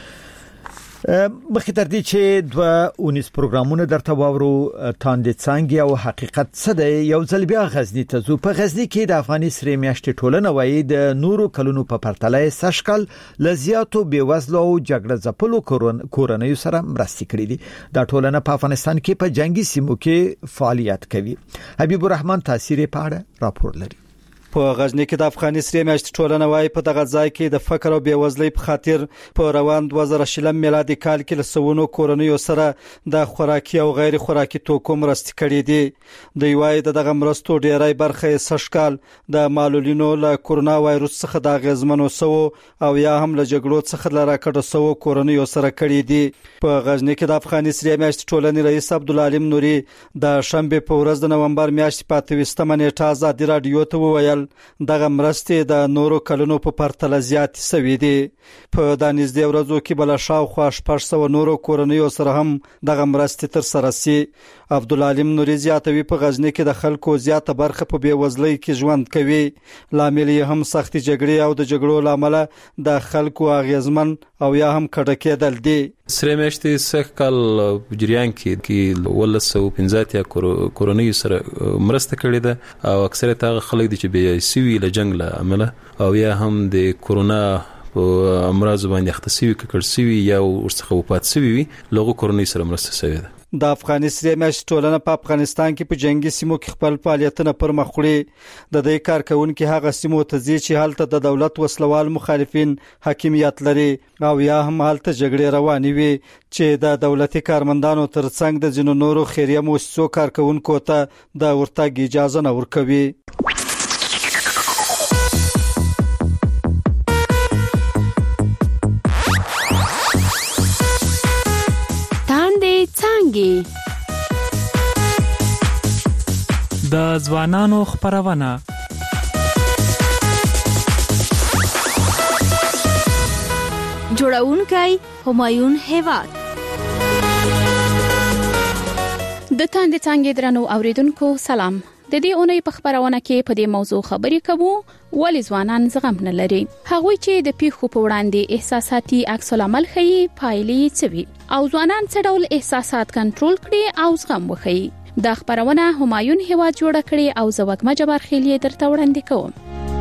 مخکې تر دې چې 2 پروګرامونه درته واورو تاندې څنګه او حقیقت څه دی یو ځل بیا غزنی ته زو. په غزنی کې د افغاني سری میاشتې ټولنه وایي د نورو کلونو په پرتله سشکل لزیاتو بیوزلو او جګړه ځپلو کورنۍ سره مرستې کړې دي. دا ټولنه په افغانستان کې په جنگي سیمو کې فعالیت کوي. حبیب الرحمن تاثیر په اړه راپور لري. په غزنی کې د افغاني سری میاشتې ټولنه وايي په دغه ځای کې د فقر او بیوزلۍ په خاطر په روان 2000 میلادي کال کې له سونو کورنیو سره د خوراکي او غیر خوراکي توکو مرستې کړې دي. دوی وايي دغه مرستو ډیری برخه سشکال د معلولینو له کرونا وایرس څخه د غزمنو سو او یا هم له جګړو څخه لاره کډه سو کورنیو سره کړې دي. په غزنی کې د افغاني سری میاشتې ټولنې رئیس عبدالعلیم نوري د شنبه په ورځ د نومبر میاشتې په 28 نیټه ازادي رادیو ته وویل دغه مرستې د نورو کلونو په پرتله زیات سوي دي. په دانیزدې ورځو کې بل شاوخوا 600 نورو کورنیو سره هم دغه مرستې تر سره سي. عبدالعلیم نوري زیاتوي په غزنی کې د خلکو زیاته برخه په بیوزلۍ کې ژوند کوي. لامل یې هم سختي جګړې او د جګړو لامل د خلکو اغیزمن او یا هم کډه کېدل دي. سره میاشتې سکل جریان کې 1550 کورنۍ سره مرسته کړې ده او اکثریت هغه خلک دي چې به سوي له جنگ له عمله او یا هم د کرونا په امراض باندې اختصاصي کړسوي یا ورڅخه وفات سوي لغو کورنۍ سره مرسته شوې ده. د افغاني سری میاشتې ټولنه په افغانستان کې په جنگي سیمو کې خپل فعالیتونه پر مخ وړي. د دې کارکونکو هغه سیمو ته ځي چې هلته د دولت وسلوال مخالفین حاکمیت لري او یا هم هلته جګړې روانې وي چې د دولتي کارمندانو ترڅنګ د ځینو نورو خیریه مؤسسو کارکونکو ته د ورتګ اجازه نه ورکوي. د ځوانانو خبرونه جوړونکي همایون هیواد د تاند څنګه درنو اوریدونکو سلام. د دې اونۍ په خبرونه کې په دې موضوع خبرې کوو ولې ځوانان زغم نه لري. هغوی چې د پیښو په وړاندې احساساتي عکس العمل ښيي پایلې څه وي او ځوانان څه ډول احساسات کنټرول کړي او زغم وښيي. دا خبرونه همایون هیواد جوړ کړي او زوګما جبار خیلی درته وړاندې کوم.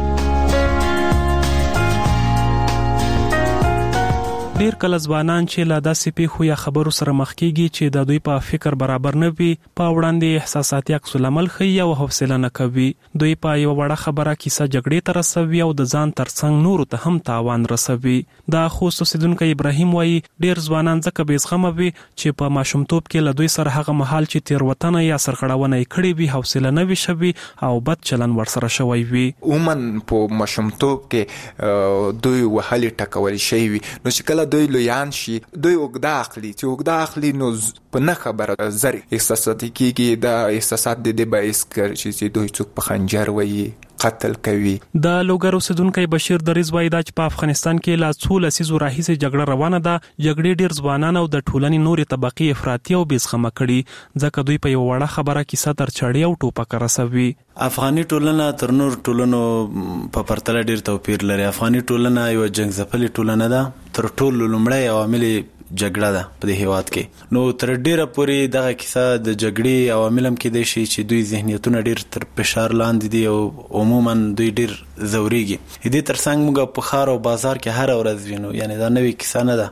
ډیر کله ځوانان چې لا داسې پیښو یا خبرو سره مخ کیږي چې د دوی په فکر برابر نه وي په وړاندې احساساتي عکس العمل ښيي او حوصله نه کوي. دوی په یو وړه خبره کیسه جګړې ته رسوي او د ځان ترڅنګ نورو ته هم تاوان رسوي. دا خوست اوسیدونکو ابراهیم وایي ډیر ځوانان ځکه بې زغمه وي چې په ماشومتوب کې له دوی سره هغه مهال چې تیروتنه یا سرغړونه یې کړې وي حوصله نه وي شوي او بد چلن ورسره شوی وي. عموما په ماشومتوب کې دوی وهلي ټکول شي وي نو چې کله دوی لویان شي دوی وګدا اخلي نو په نه خبره زر احساسات کیږي. دا احساسات د دې باعث کړي چې دوی څوک په خنجر وایي قتل کوي. د لوګر اوسیدونکو بشیر دریز وایي دا چې په افغانستان کې لا څو لسیزو راهیسې جګړه روانه ده. جګړې ډیر ځوانان او د ټولنې نورې طبقې افراطي او بېزغمه کړي ځکه دوی په یو وړه خبره کیسه تر چړې او ټوپک رسوي. افغاني ټولنه تر نور ټولنو په پرتله ډیر توپیر لري. افغاني ټولنه یو جنگ ځپلې ټولنه ده. تر ټولو لومړی عوامل جګړه ده په دې هیواد کې. نو تر ډیره پورې دغه کیسه د جګړې عوامل هم کې دي چې دوی ذهنیتونه ډیر تر فشار لاندې دي او عموما دوی ډیر زوريږي. دې ترڅنګ موږ په ښار او بازار کې هر ورځ وینو یعنی دا نوې کیسه نه ده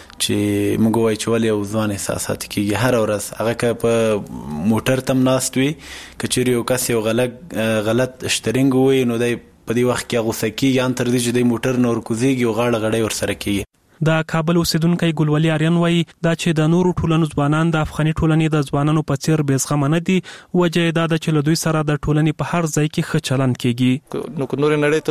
چې موږ وایو چې ولې یو ځوان احساسات کېږي. هر ورځ هغه که په موټر تم ناست وي که چیرې یو کس یو غلط شترنګ وي نو دی په دې وخت کې غوسه کېږي ان تر دې چې د موټر نور کوزيږي او غاړه غړې ورسره کېږي. د کابل اوسیدونکو ګلولي آریان وایي دا چې د نورو ټولنو ځوانان د افغاني ټولنې د ځوانانو په څیر بېزغمه نه دي. وجه دا ده چې له دوی سره د ټولنې په هر ځای کې ښه چلند کېږي. نو که نورې نړۍ ته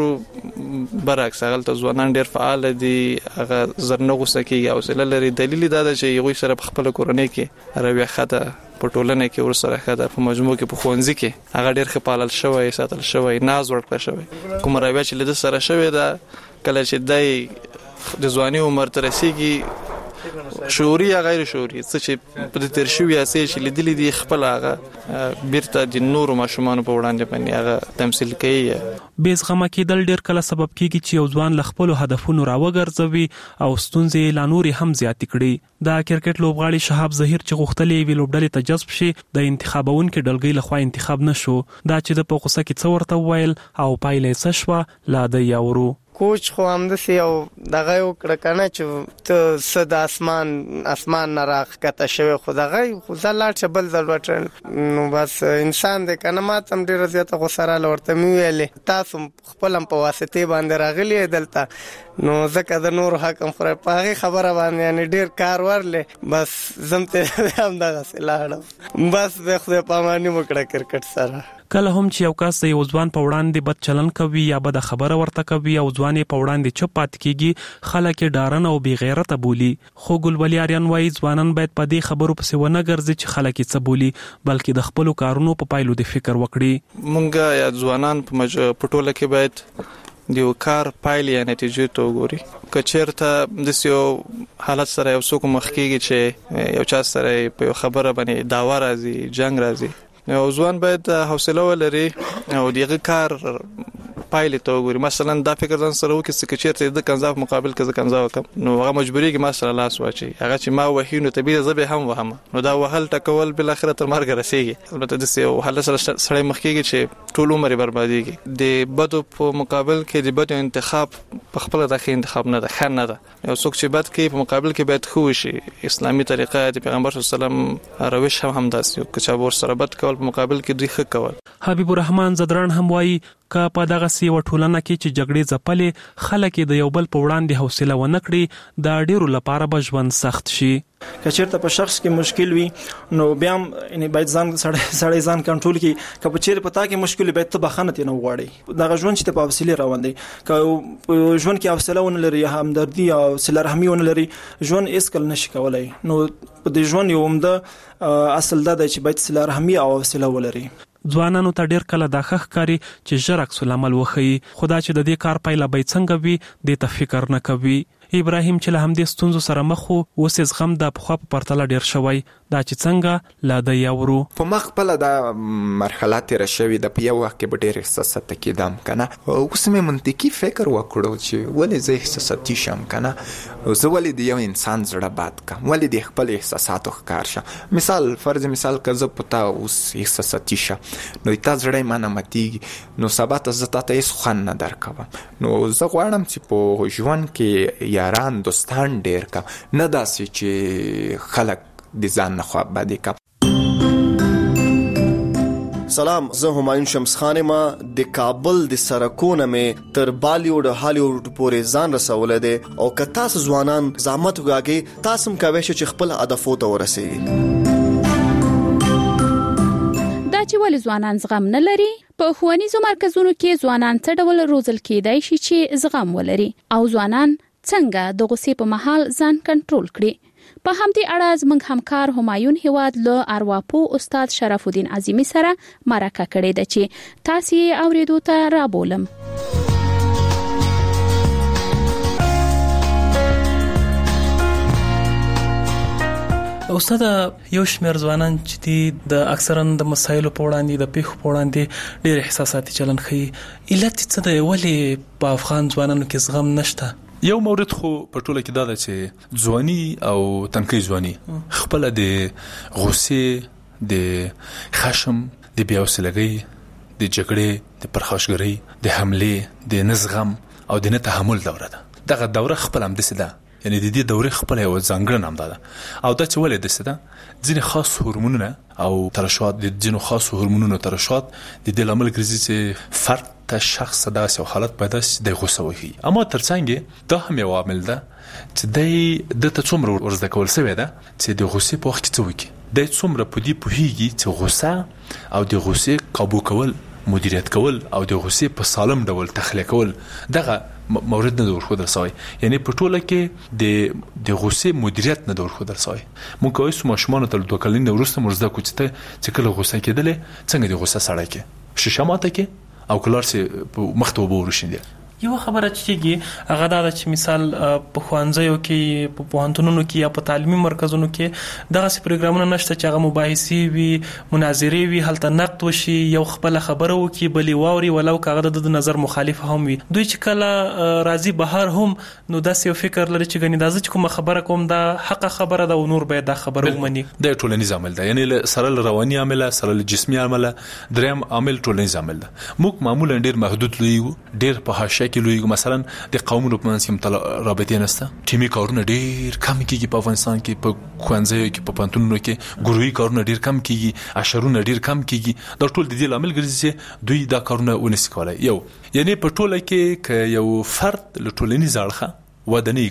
وګورو برعکس هغلته ځوانان ډېر فعال دي. هغه زر نه غوسه کېږي حوصله لري. دلیل دا ده چې هغوی سره په خپله کورنۍ کې رویه ښه ده په ټولنه کې ورسره ښه ده. په مجموع کې په ښوونځي کې هغه ډېر ښه پالل شوی ساتل شوی ناز ورکړی شوی. کومه رویه چې له ده سره شوې ده کله چې دی د ځواني عمر ته رسیږي شعوري یا غیر شعوري څه چې په تیر شوی اسې چې لیدلې دي خپل هغه بیرته د نورو ماشومان په وړاندې باندې هغه تمثيل کوي. بېزغمه کېدل ډېر کله سبب کیږي چې یو ځوان له خپل هدفونو راوګرځوي او ستونزې لا نورې هم زیات کړي. د کرکټ لوبغاړي شهاب ظهیر چې غوښتلې وی لوبډلې ته جذب شي د انتخابونکو ډلګۍ لخوا انتخاب نشو. دا چې د په غوسه کې څه ورته ویل او پایلې څه شو لا د یاورو. کوچ خو همداسې او دغه یو کړه کنه چې ته څه د اسمان نه راښکته شوی خو دغه خو زه لاړ چې بل ځل وټرل نو بس انسان دی کنه ما ته هم ډېره زیاته غوسه راله ورته مې ویلې تاسو خپل هم په واسطې باندې راغلي دلته نو ځکه د نورو حق هم خورئ په هغې خبره باندې یعنې ډېر کار ورلې بس زم ته همدغسې لاړم بس بیا خدای پاماني مو کړه کرکټ سره. کله هم چې یو کس د یو ځوان په وړاندې بد چلن کوي یا بد خبره ورته کوي او ځوان په وړاندې چپ پات کیږي خلک ډارن او بې غیرته بولی. خو ګلولي آریان وایي ځوانان باید په دې خبرو پسې ونه ګرځي چې خلک څه بولی بلکې د خپل کارونو په پایلو د فکر وکړي. مونږ یا ځوانان په ټوله کې باید د یو کار پایلې یا نتیجې ته وګوري. که چېرته داسې یو حالت سره یو څوک مخ کېږي چې یو چا سره په یو خبره باندې دعوا راځي جنګ راځي نو ځوان باید حوصله ولري او دغه کار پایلې ته وګوري. مثلا دا فکر ځان سره وکړي چې چیرته د کنځا په مقابل کې ز کنځا وکم نو هغه مجبوري کې ما سره لاس واچي هغه چې ما وهینو طبيعي زبې هم وهم نو دا وهل ټکول بل اخر تر مرګ رسیږي. البته د سیو حل سره سړی مخ کېږي چې ټول عمر برباديږي. د بدو په مقابل کې د بدو انتخاب په خپل د انتخاب نه ده خنه ده. یو څوک چې بد کوي په مقابل کې باید خو شي. اسلامي طریقه د پیغمبر صلی الله علیه وسلم روش هم داسې یو چې ور سره بد کول په مقابل کې دوی ښه کول. حبیب الرحمن زدران هم وایي که په دغه سی وټولنه کې چې جګړې ځپلې خلک د یو بل په وړاندې حوصله ونه کړي دا ډیرو لپاره به ژوند سخت شي. که چیرته په شخص کې مشکل وي نو بیا هم یعنی باید سړی ځان کنټرول کړي. که په چیرې پتا کې مشکل باید ته بخښنه تنه وغواړي. دغه ژوند چې په حوصله روان دی که ژوند کې حوصله ونه لري همدردي او صله رحمي ونه لري ژوند هیڅ کله نشي کولای. نو په دې ژوند یو عمده اصل دا دی چې باید صله رحمي او حوصله ولري. ځوانانو ته ډیر کله د خخ کاری چې ژر عکس العمل وخی، خدا چې د دې کار پایله به څنګه وي د ته فکر نه کوي. ابراهیم چې له همدې ستونزو سره مخ وو، اوس یې زغم د پخوا په پرتله ډیر شوی، دا چې څنګه لا د یورو په مخ په د مرحله تیر شوی د په یو وخت کې به ډیر احساسات کېدم کنه. اوس مې منطقي فکر وکړو چې ولې زه احساساتي شم کنه، زه ولې د یو انسان زړه باد کم، ولې د خپل احساساتو ښکار شم. مثال فرض مثال که زه په تا اوس احساساتي شم نو تا زړه ما نه ماتیږي، نو سبا ته زه تاته هیڅ خوند نه درکوم. نو زه غواړم چې په ژوند کې یاران دوستان ډیر کا، نه داسې چې خلک د ځان نه خواب باندې کا. سلام، زه همایون شمس خان ما د کابل د سرکونه مې تر بالیوډ هالیوډ پورې ځان رسول دي، او که تاسو ځوانان زحمت وکړئ تاسو هم کوئ چې خپل هدفو ته ورسیږئ. دا چې ولې ځوانان زغم نه لري، په ښوونیزو مرکزونو کې ځوانان څه ډول روزل کېدای شي چې زغم ولري، او ځوانان څنګه د غصې په مهال ځان کنټرول کړي. په همدې اړه زموږ همکار همایون هیواد له ارواپو استاد شرف الدین عظیمی سره مرکه کړې ده چې تاسو یې اوریدو ته رابولم. استاد، یو شمېر ځوانان چې د اکثرا د مسایلو په وړاندې د پیښو په وړاندې ډېر احساساتي چلن ښيي، علت څه دی؟ ولې په افغان ځوانانو کې زغم نشته؟ یو مورد خو په ټوله کې دا ده چې ځواني او تنکي ځواني خپل د غصې، د خشم، د بیاوسلګۍ، د جګړې، د پرخاشګرۍ، د حمله، د نزغم او د نه تحمل دوره ده. دغه دوره خپل هم دسه ده، یعنی د دې دورې خپل یو ځانګړنه هم ده. او دا چې ولې دسه ده، ځینې خاص هورمونونه او ترشحات، د ځینو خاص هورمونونو ترشحات د دې لامل ګرځي چې فرد ته شخص داسې یو حالت پیدا شي د غوسه وهي. اما ترڅنګ دا هم یو عامل ده چې د ته څومره ورزده کول شوی ده چې د غوسې په وخت کې څه وکړي، د څومره په دې پوهیږي چې غوسه او د غوسې قابو کول، مدیریت کول او د غوسې په سالم ډول تخلیه کول دغه مورد نه ورخودل سوی. یعنی په ټوله کې د غوسې مدیریت نه ورخودل سوی. مونږ کوی سم ماشومان ته دوه کلین ورسته مرزده کوچته چې کله غوسه کېدل څنګه د غوسه سړی کې شیشه ماته کې او کلار سي مخته وبو ورشیندل. یو خبره چې هغه دا چې مثال په خوانځیو کې، په پوهنتونونو کې یا په تعلیمي مرکزونو کې دغه سي پروګرامونه نشته چې هغه مباحثي وي، مناظري وي، هلته نقد وشي، یو خپل خبره وکي بلې واوري، ولو کاغه د نظر مخالف هم وي. دوی چې کله راضي بهر هم نو داسې یو فکر لري چې غني دازه چې کوم خبره کوم دا حق خبره ده او نور باید دا خبره ومني. د ټولنیز عامل ده، یعنی سره رواني عامل، سره جسمي عامل، دریم عامل ټولنیز عامل ده. موږ معمولا ډیر محدود لوي، ډیر په حاشیه کې لوي. مثلا د قومونو په منځ کې رابطې نشته، ټیمي کارونه ډیر کم کیږي په افغانستان کې، په خوانځیو کې، په پانتونونو کې ګروهي کارونه ډیر کم کیږي، اشرونه ډیر کم کیږي. دا ټول د دې عامل ګرځي چې دوی دا کارونه ونسي کولای. یو یعنی په ټوله کې ک یو فرد له ټولنیز اړخه ودانې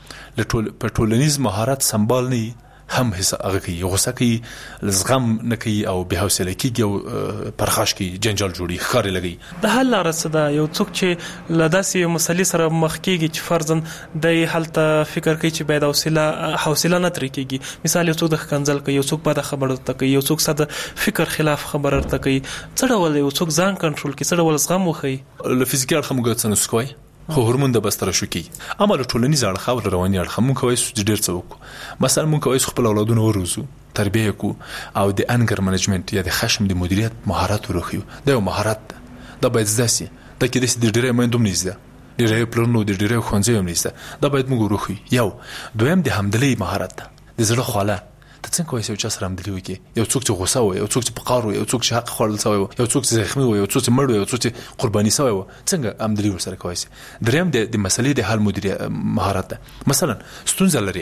کړي، په ټولنیز مهارت سمبال نه هم هغه کوي، غوسه کوي، زغم نه کوي او بې حوصله کیږي او پرخاش کوي، جنجال جوړي، خاري لګي. د حل لاره څه ده؟ یو څوک چې لداسې مسلې سره مخ کیږي چې فرضاً د حالت فکر کوي چې باید حوصله نه ترې کیږي، مثال یو څوک د کنځل کوي، یو څوک په خبره ته کوي، یو څوک ساده فکر خلاف خبره ته کوي، څه ډول یو څوک ځان کنټرول کوي، څه ډول زغم وخی؟ له فزیکي اړخه موږ څه نسکوي، خو هورمون د بستر شو کی. اما له ټولنیز اړخ او رواني اړخ موږ کوي چې ډیر څه وکړو. مثلا موږ کوي خپل اولادونه وروزو، تربیه کو او د انګر منیجمنت یا د خشم د مدیریت مهارت ورخیو. دا یو مهارت دا باید زده سي. دا کې د ډیره مندوم نيزده، ډیره پلانو د ډیره خوانځي هم نيزده. دا باید موږ ورخی. یو دویم د حمدلې مهارت ده، د زړه خاله ته څنګه کوي چې چا سره حمدلې وکي. یو څوک چې غوسه وي، یو څوک چې په قار وي، یو څوک چې حق خوړل سوی وي، یو څوک چې زخمی وي، یو څوک چې مړ وي، یو څوک چې قرباني سوی وي، څنګه حمدلې ورسره کوي. دریم د مسلې د حل مدیریت مهارت ده. مثلا ستونزه لري،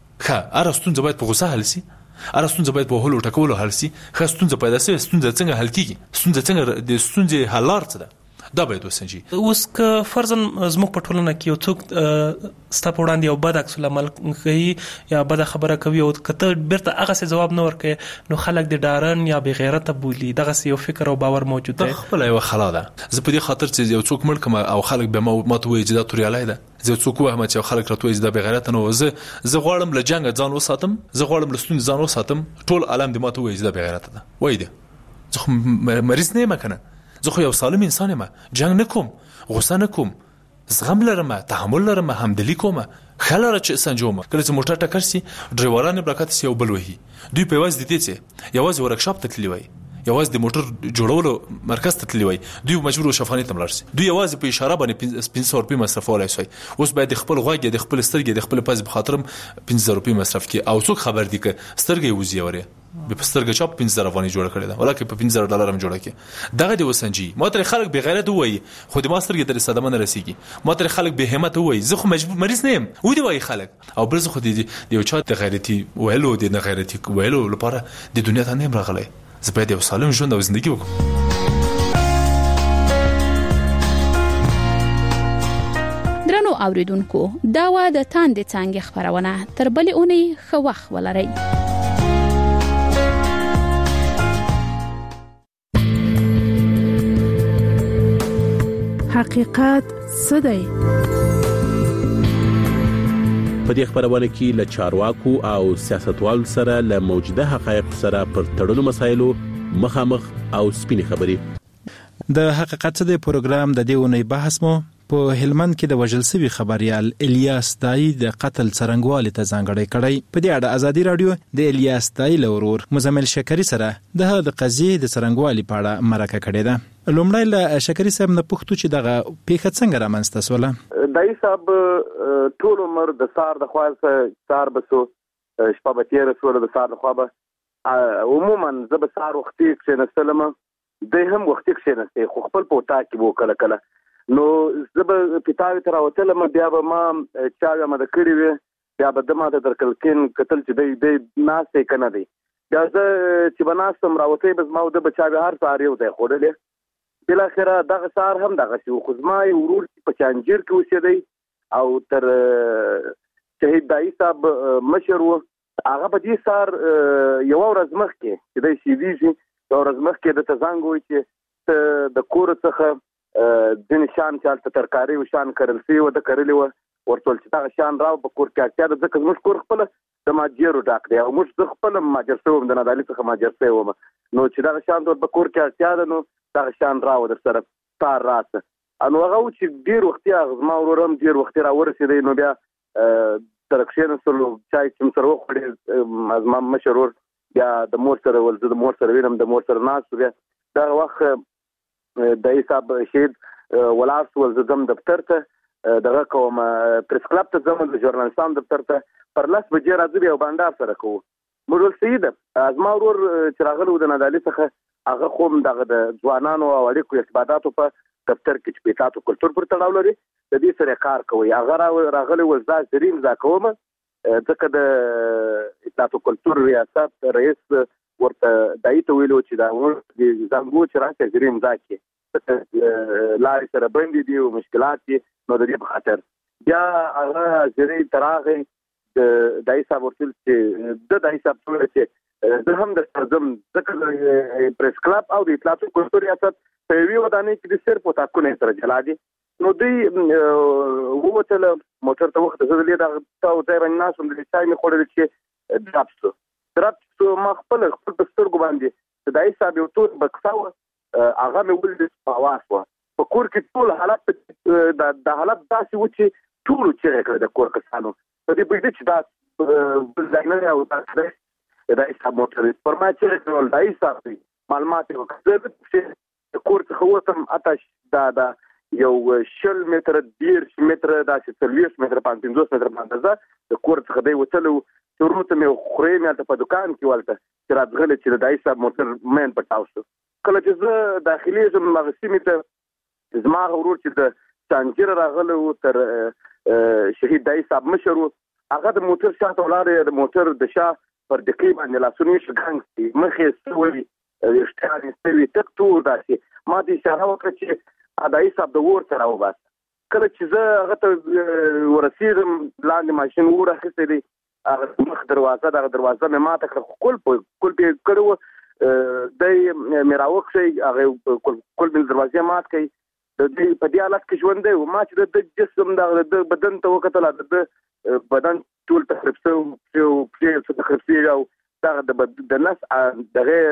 ښه اره ستونزه باید په غوسه حل شي، اره ستونزه باید په هلو ټکولو حل شي. ښه ستونزه پیدا شي، ستونزه څنګه حل کیږي، ستونزه څنګه د ستونزې حل لار څه ده، دا باید وسنجي. اوس که فرضاً زموږ په ټولنه کې یو څوک ستا په وړاندې یو بد عکس العمل کوي یا بد خبره کوي او کته بیرته هغه څه جواب نه ورکړي، نو خلک د ډارن یا بې غیرته بولي. دغه یو فکر او باور موجود دی. خپل یو خلا ده. زه په دې خاطر چې یو څوک مړ کما او خلک به ما ته وایي چې دا توریالای ده، زه څوک وایم چې خلک راته وایي چې دا بې غیرته نه، زه غواړم له جنگ ځان وساتم، زه غواړم له ستونزې ځان وساتم، ټول عالم دې ما ته وایي چې دا بې غیرته ده. وایي ده زه مریض نه یم کنه، زه خو یو سالم انسان یم، جنگ نکوم، غوسه نکوم، زغم لرم، تحمل لرم، همدلی کوم، خلاره چې سنجوم. کله چې موټر ټکر سي ډرایورانه برکت سي او بل وهي، دوی په واز دي ته یوازې ورکشاپ ته تللی وای، یوازې د موټر جوړولو مرکز ته تللی وای، دوی مجبور شفاني ته ملار سي، دوی یوازې په اشاره باندې 500 روپۍ مصرفولای شي. اوس باید خپل غوږ، د خپل سترګې، د خپل پز په خاطر 500 روپۍ مصرف کی، او څوک خبر دي ک سترګې وزي وره به سترګې چاپ 500 افغاني جوړ کړی دا، ولکه په 500 ډالر هم جوړه کی. دغه دی وسنجي. ما تر خلک به غیرت وای، خو د ما سترګې تر صدمه نه رسیږي. ما تر خلک به همت وای، زه خو مجبور مریض نه یم. و دی وای خلک او بل زه خو دی یو چا د غیرتی ویلو، د نه غیرتی ویلو لپاره د دنیا ته نه راغلی. زه باید یو سالم ژوند او ژوندۍ وکړم. درنو اوریدونکو، دا و د تاندې څنګه خبرونه. تر بلې اونۍ ښه وخت ولرئ. حقیقت څه دی؟ په دې خبرونه کې له چارواکو او سیاستوالو سره له موجوده حقایق سره پر تړلو مسایلو مخامخ او سپینې خبرې. د حقیقت څه دی پروګرام د دې اونۍ بحث مو په هلمند کې د وژل شوی خبريال الیاس دای د قتل څرنګوالي ته ځانګړی کړی. په دې اړه ازادي رادیو د الیاس دای لورور مزمل شکری سره د قضیې د څرنګوالي په اړه مرکه کړې ده. لومړی له شکری صاحب نه پوښتو چې دغه پیښه څنګه رامنځته شوله؟ دای صاحب ټول عمر د سار د خواسته سار بسو شپه به تیر سول، د سار د خوا به عموما زه به سار وختي کښېنستلم، د هم وختي کښېنستې، خو خپل پوتا کې وو کله کله. نو زه به پیتاوي تر راوتلم، بیا به ما چا مده کړی وي، بیا به د ما ته در کلکین کتل چې دی ناستې که نه دی. بیا زه چې به ناستم راوتی به زما د بچا به هر سهار یو ځای خوړلې. بالاخره دغه سهار هم دغه شي، خو زما یو ورور په چانجیر کې اوسېدی او تر شهید دایي صاحب مشر و، هغه په دې سهار یوه ورځ مخکې چې دی شهیدېږي، یوه ورځ مخکې درته زنګ وایي چې ته د کور څخه ځینې شیان چې هلته ترکاري و شیان کرل شوي وه، ده کرلي وه، ورته ویل چې دغه شیان راو په کور کې اړتیا ده، ځکه زموږ کور خپله د ماجیرو ډک دی او موږ زه خپله ماجر شوی وم، د نادالي څخه ماجر شوی وم. نو چې دغه شیان ته په کور کې اړتیا ده، نو دغه شیان راوه در سره تار راسه. نو هغه و چې ډېر وختي هغه زما ورور هم ډېر وختي راورسېدی. نو بیا سره کښېنستلو، چای چې مو سره وخوړې، زما مشر ورور بیا د مور سره ول، زه د مور سره وینم، د مور سره ناست و. بیا دغه وخت دایي صاحب شهید ولاړ شول، زه ځم دفتر ته، دغه کوم پریس کلب ته ځم، د ژورنالستان دفتر ته، پر 10 بجې راځو، بیا یو بانډار سره کوو. موږ ول صحیح ده. زما ورور چې راغلی و د نادالي څخه، هغه خو هم دغه د ځوانانو او اړیکو ارتباطاتو په دفتر کې چې په اطلاعات او کلتور پر تړاو لري، د دې سره کار کوي. هغه راغلی و، زه زري امضا کوم، ځکه د اطلاعات او کلتور ریاست رئیس ورته دایي ته ویلو چې دا زنګو چې راشه زري امضا کړي، لارې سره بندې دي او مشکلات دي، نو د دې په خاطر بیا هغه زري ته راغی. د دایي صاحب ورته چې د دایي صاحب ته ویل چې زه هم درسره ځم، ځکه د پریس کلب او د اطلاعات او کلتور ریاست په یوې ودانۍ کې د صرف اتاقونه یې سره جلا دي. نو دوی ووتله موټر ته وخت، زه د دې دغه ځای باندې ناست وم، د دې چای مې خوړلی چې ډرپ شو. ما خپل په سترګو باندې د دایي صاحب یو تور بکسه وه، هغه مې ولید په اواز وه. په کور کې ټول حالت د حالت داسې و چې ټولو چیغې کړې د کور کسانو، په دې پوهېده چې دا بل ځای نه دی او داسې دی. دایي صاحب موټر پر ما چیغې کړل، دایي صاحب دی، معلومات یې وکړل. زه د کور څخه ووتم، اتش دا یو 20 متره 30 متره داسې 40 متره 50 متره باندې د کور څخه دی وتلو. ورور ته مې خورې مې هلته په دوکان کې ولته چې راځغلی چې د دایي صاحب موټر مین پټاو شو. کله چې زه داخلېږم هغه سیمې ته، زما هغه ورور چې د چانجیر راغلی و، تر شهید دایي صاحب مشر و، هغه د موټر شاته ولاړ، د موټر د شا پر ډکۍ باندې لاسونه یې شګنګ مخ یې سوی، ویښتان یې سوي، تک تور داسې. ما ته اشاره وکړه چې دایي صاحب د اور ته راوباسه. کله چې زه هغه ته ورسېږم، لاندې ماشین اور اخیستی دی، هغه مخ دروازه، دغه دروازه مې ماته کړه، کلپ یې کړی و، دی مې راوکښی، هغه کلپ مې دروازې مات کړئ. د دې په دې حالت کې ژوندی و. ما چې د جسم د بدن ته وکتل، د بدن ټول تخریب شوی، پښې تخریب شوي او دغه د نس دغه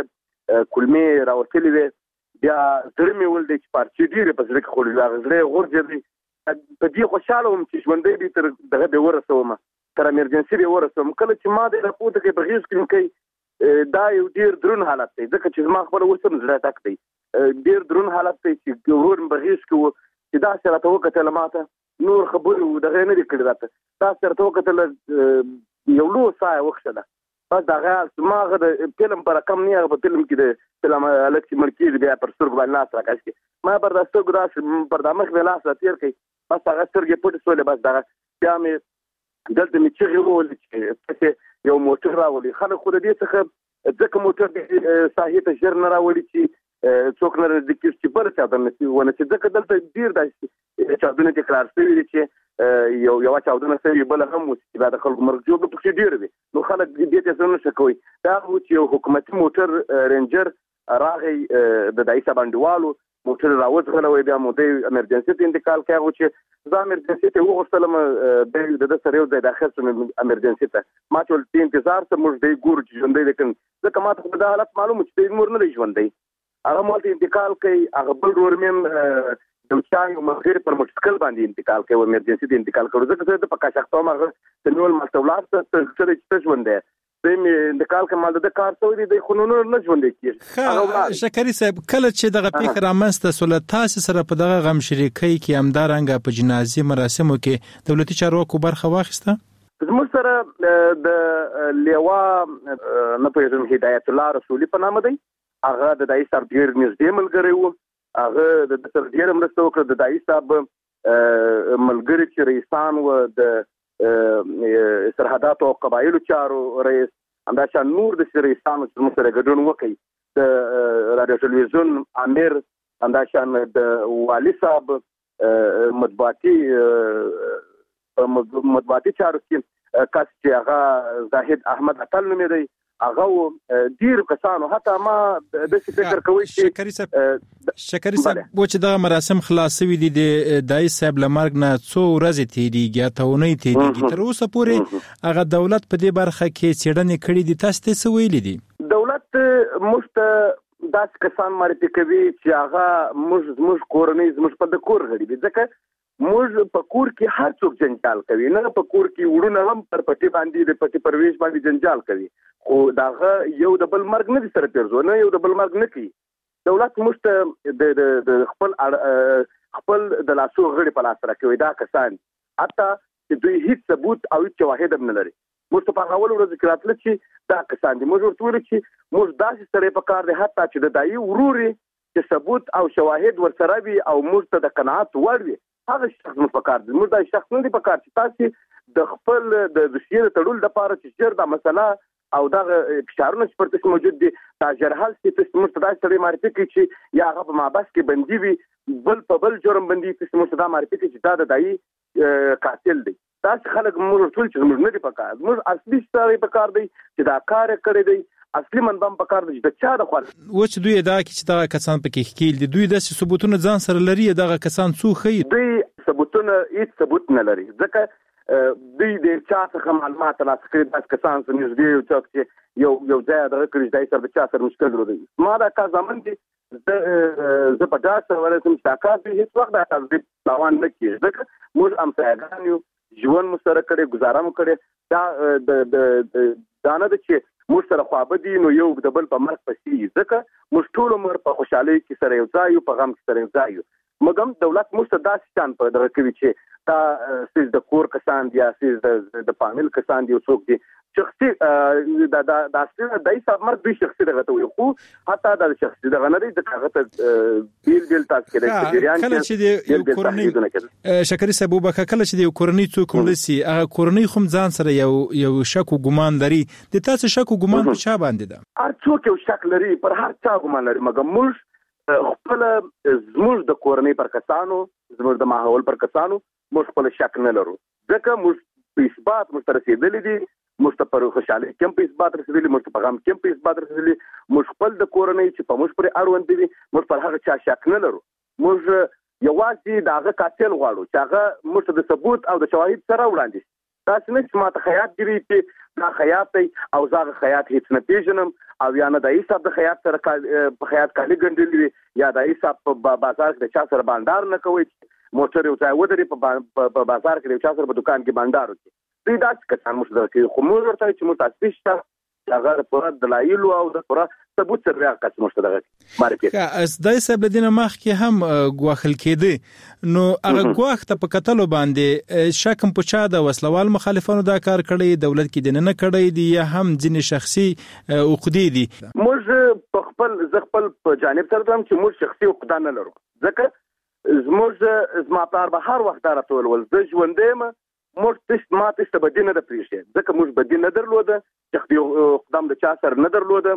کلمې راوتلې وي بیا زړه مې ول د پارچې ډیره په ځل کې خوري غزړې غورځي په دې خوشاله وم چې ژوندې دي تر دغه به ورسوم تر امرجنسي به ورسوم کله چې ما د راپورته کې بغیز کې دا یو ډیر درون حالت دی ځکه چې ما خپل ورسم زړه تک دی ډیر درون حالت دی چې ورور بغیز کې چې دا سره ته وکړه لماته نور خبرو دغه نه کړی راته دا سره ته وکړه یو لو سای وخته بس دغه ما غو فلم پر کم نه په فلم کې د فلم الکسی ملکی بیا پر سترګ باندې ناس راکاشي ما پر دستو ګراس پر دماغ ولاس تیر کوي بس هغه سترګې پټ سولې بس دغه بیا مې دلته مې چې غوول چې یو موټر راولي خلک خو دې څخه ځکه موټر د ساحې ته ژر نه راولي چې څوک نه د کیس چې بل څه د نسی ونه چې ځکه دلته ډیر د چاودنې تکرار شوی دي چې یو چاودنه شوی بل هم چې د خلکو مرګ جوړ پکې ډیر دي نو خلک دې ته څه نه شکوي دا چې حکومتي موټر رینجر راغی د دایسه باندېوالو موټر راوځغلوي بیا مو د امرجنسي ته انتقال کاوه چې زه امرجنسي ته وغوښتلم د سره یو ځای داخل شوم امرجنسي ته ما ټول انتظار ته موږ د ګور ژوندې لیکن ځکه ما ته د حالت معلوم چې د مور نه ژوندې هغه مو ته انتقال کوي هغه بل ور مې د چای مخیر پر موټرسایکل باندې انتقال کوي امرجنسي ته انتقال کړو ځکه چې د پکاشختو مغه د نول مستولات ته چې ژوندې د انتقال کمال د کار سوې د خونونو نه ژوندې کیږي شکری صاحب کله چې دغه پیښه رامنځته سول تاسو سره په دغه غم شریکي کې همدارنګ په جنازي مراسمو کې دولتي چارواکو برخه واخیسته زموږ سره د لیوا نه پېژنم هدایت الله رسولي په نامه دی هغه د دای صاحب ډیر نږدې ملګری وو هغه د سر ډیر مرسته وکړه د دای صاحب ملګری چې رئیسان و د سرحدات او قبایلو چارو رئیس همداشان نور د رئیسانو چې موږ سره ګډون وکړي د رادیو ټلویزیون امیر همداشان د والي صاحب مطبوعاتي چارو کې کس چې هغه زاهد احمد اتل نومې دی هغه ډیر کسانو حتی ما د فکر کوي چې شکری صاحب و چې دا مراسم خلاصوي دي د دای صاحب لمرګ نه څو ورځې تیریږي ته ونی تیریږي تر اوسه پورې هغه دولت په دې برخه کې څېړنې کړې دي تاسو ته څه ویلي دي دولت مست داس کسان معرفي کوي چې هغه موږ کورنۍ زموږ په د کور غړي دي ځکه موږ په کور کې هر څوک جنجال کوي نه په کور کې وړونه هم پر پټي باندې د پټي پرويش باندې جنجال کوي خو داغه یو د بل مرګ نه سره پیرزو نه یو د بل مرګ نه کوي دولت مست د خپل د لاسو غړي په لاس راکوي دا کسان حتی چې دوی هیڅ ثبوت او هیڅ شواهد هم نه لري مصطفی اول ورځ کې راتل چې دا کسان دي موږ ورته ویل چې موږ داسې سره په کار دي حتی چې د دای وروري چې ثبوت او شواهد ورسره وي او موږ ته د قناعت وړ وي هغه شخص مو په کار دي موږ دا شخص نه دي په کار چې تاسو د خپل د دوسیې تړول لپاره چې چیر دا مسله او دا فشارونه چې پرته موجود دي دا جرحال چې تاسو مستدای سره معرفي کوي چې یا هغه په مابس کې بندي وي بل په بل جرم بندي تاسو مستدای معرفي کوي چې دا د دای قاتل دی تاسو خلک موږ ټول چې موږ نه دي په کار موږ اصلي ستاره په کار دی چې دا کار کړی دی اصلي منبم په کار دی د چا د خور و چې دوی دا چې دا کسان پکې خېل دي دوی د ثبوتونو ځان سره لري دغه کسان څو خې دوی ثبوتونه هیڅ ثبوت نه لري ځکه دوی د چا څخه معلومات ترلاسه کړي د کسان څخه نږدې یو څوک چې یو ځای د کړي دای سره د چا سره مشکل لري ما دا کا ځمن دي زه په تاسو ولې چې تاسو هیڅ وخت دا تاسو روان نه کیږي ځکه موږ هم څنګه یو ژوند مسره کړي گزاره مو کړي دا د دانه د چې موږ سره خوابدي نو یو د بل په مرګ پسې ځکه موږ ټول عمر په خوشحالي کې سره یو ځای یو په غم کې سره یو ځای مګم دولت موږ ته داسې چان په دغه کوي چې دا سیس د کور کسان دي سیس د فامیل کسان دي څوک دي شخصي دا اصلي دای صاحب مرګ دوی شخصي دغه ته وي خو حتی د شخصي دغه نه دی د هغه ته بیل تاسو کې جریان کله چې یو کورنۍ شکری صاحب وبخه کله چې یو کورنۍ څوک ولسی هغه کورنۍ خو ځان سره یو شک او ګمان لري د تاسو شک او ګمان په چا باندې ده هر څوک یو شک لري پر هر چا ګمان لري مګر موږ خپل زموږ د کورنۍ پر کسانو زموږ د ماحول پر کسانو موږ خپل شک نه لرو ځکه موږ په اثبات مسترسیدلې دي موږ پر خوشاله کوم په اثبات رسېدلې موږ په غم کوم په اثبات رسېدلې موږ خپل د کورنۍ چې په موږ پر اړوند دي موږ پر هغه چا شک نه لرو موږ یوازې داغه قاتل غواړو چې هغه موږ د ثبوت او د شواهد سره وړاندې تاسو نه چې ماته خیاط دی چې دا خیاط دی او زاغه خیاط هیڅ نه پیژنم او یا نه د حساب د خیاط سره په خیاط کالي ګنډلې یا د حساب په بازار کې چا سره بانډار نه کوي موټر یو ځای ودرې په بازار کې چا سره په دکان کې بانډار وکړي دوی دا څه موږ درته خو موږ ورته چې موږ تاسو شته هغه پر دلایل او د پر ثبوت سره راځي موږ دغه معرفي اس دای صاحب لدینه مخ کې هم غوخل کېده نو هغه غوخ ته په قتل باندې شکم په چا د وسلوال مخالفانو دا کار کړی دولت کې دنه کړی دی یا هم ځینې شخصي عقدې دي موږ په خپل ځخپل په جانب سره هم چې موږ شخصي عقده نه لرو ځکه موږ زما په هر وخت راټول ول د ژوندېم موږ ماته ست بدینه د پریشه ځکه موږ بدینه درلوده چې قدم د چا سره نه درلوده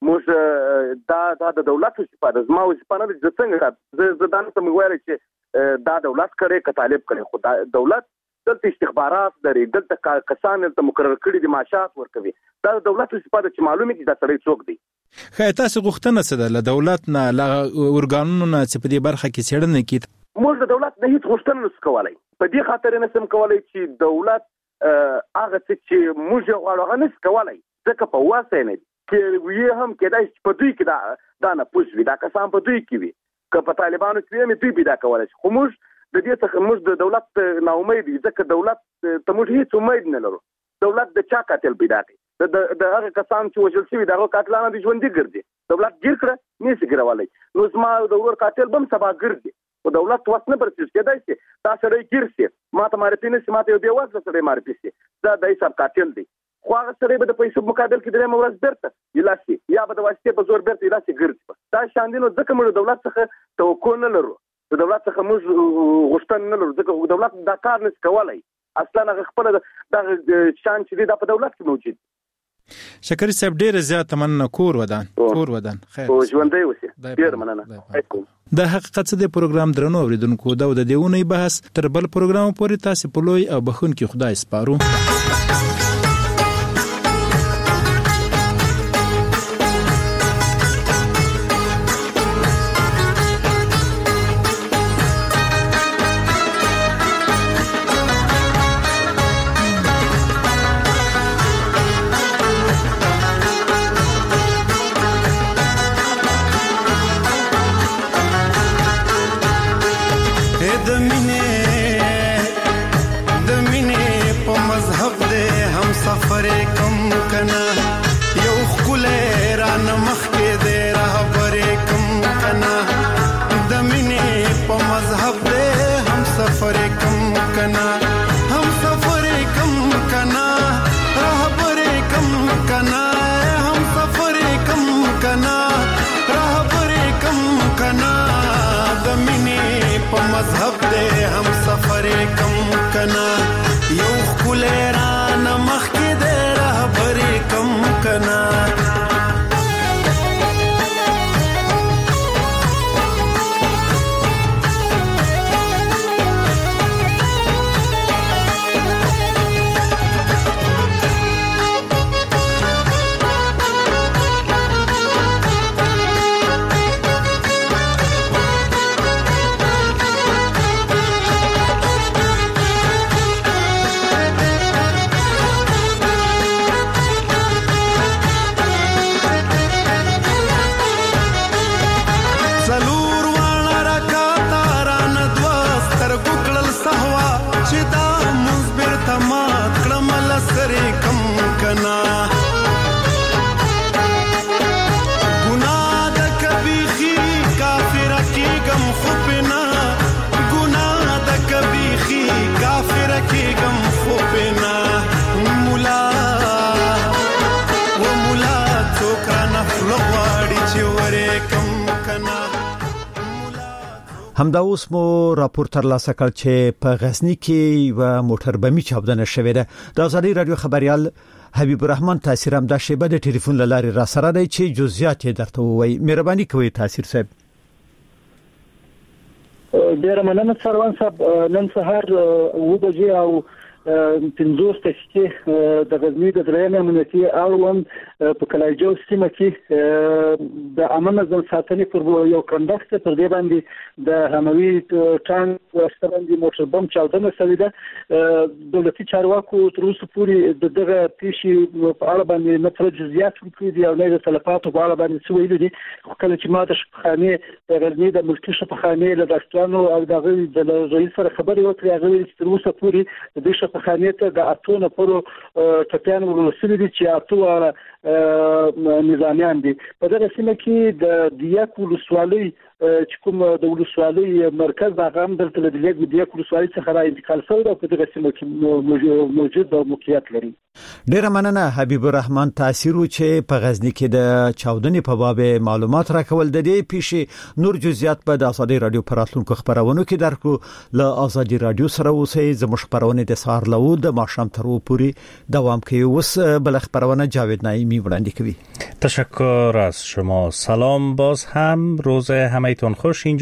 موږ دا د دولت استفاده زما او استفاده د څنګه زه دانه ته وایي چې دا دولت کړي که طالب کړي خو دولت دلته استخبارات لري دلته کسان ته مقرر کړي د معاشات ورکوي دا دولت استفاده چې معلومه کې دا سړی څوک دی خو تاسو غوښتنه څه ده له دولت نه له اورګانونو نه چې په دې برخه کې څېړنه کوي موږ د دولت نه هیڅ غوښتنه نشو کولای په دې خاطر نه سم کولای چې دولت هغه چې موږ غواړو نه کولای ځکه په واسه نه کې وی هم کېدای چې په دوی کې دا نه پوښوي دا کسان په دوی کې وي که په طالبانو کې مې دوی پیدا کولای خو موږ د دې څخه موږ د دولت نه امید دي ځکه دولت ته موږ هیڅ امید نه لرو دولت د چا قاتل پیدا کوي د هغه کسان چې وژل شوي دغه قاتلانو د ژوندۍ ګرځي دولت ګیر کړه نشي ګرولای نو زما د ور قاتل بم سبا ګرځي او دولت واس نه پرڅ کېدای شي دا سره ګیر شي ماته معرفي نه شي ماته یو دیواز سره معرفي شي دا د حساب قاتل دی خو هغه سره به د پیسو مقابل کې درې مورز برته یلاسي یا به د واسطه په زور برته یلاسي ګرځي دا شاندینو ځکه موږ دولت څخه توقع نه لرو د دولت څخه موږ غوښتنه نه لرو ځکه دولت دا کار نشي کولای اصلا هغه خپل د شان چې دا په دولت کې موجود شکر صاحب ډیر زیات تمنا کور ودان خیر او ژوندۍ اوسه ډیر مننه د حقیقت د پروګرام درنو اوریدونکو دا د دیونی بحث تر بل پروګرام پورې تاسو په لوی او بخون کې خدای سپارو همدا اوس مو راپور ترلاسه کړ چې په غزنی کې و موټر بمی چاودنه شوې ده د ازادي رادیو خبريال حبیب الرحمن تاثیر هم د شیبه د ټلیفون لارې را سره دی چې جزئیات درته وایي مهرباني کوئ تاثیر صاحب ډیر مننه سروان صاحب نن سهار و بجې او 50 دقیقې د غزنی د درېیم امنیتي اړوند په کلاجو سیمه کې د امن نظم ساتنې پر یو کندښت پر دې باندې د هموي ټانک واسطه باندې موټر بم چاودنه شوې ده. دولتي چارواکو تر اوسه پورې د دغه پیښې په اړه باندې نه تر جزئیات ورکړي دي او نه د تلفاتو په اړه باندې څه ویلي دي. خو کله چې ما د شپخانې د غزنی د ملکي شپخانې له ډاکټرانو او د رئیس سره خبرې وکړې هغه ویل چې تر اوسه پورې د دې شپخانې ته د 8 نفرو ټپیان ورسېدلي دي چې 8 نظامیان دي. په دغه سیمه کې د دیاک ولسوالۍ چې کوم د ولسوالۍ مرکز هغه هم دلته د دیاک ولسوالۍ څخه را انتقال شوی او په دغه سیمه کې موجود او موقعیت لري. ډیره مننه حبیب الرحمن تاثیر چې په غزنی کې د چاودنې په باب معلومات راکول. د دې پیښې نور جزئیات په د ازادي رادیو پراتلونکو خبرونو کې درکو. له ازادي رادیو سره اوسئ. زموږ خبرونه د سهار له د ماښام تر پورې دوام کوي. اوس بل خبرونه جاوید نعیمی وړاندې کوي. تشکر از شما. سلام. باز هم روز همه‌تون خوش. اینجا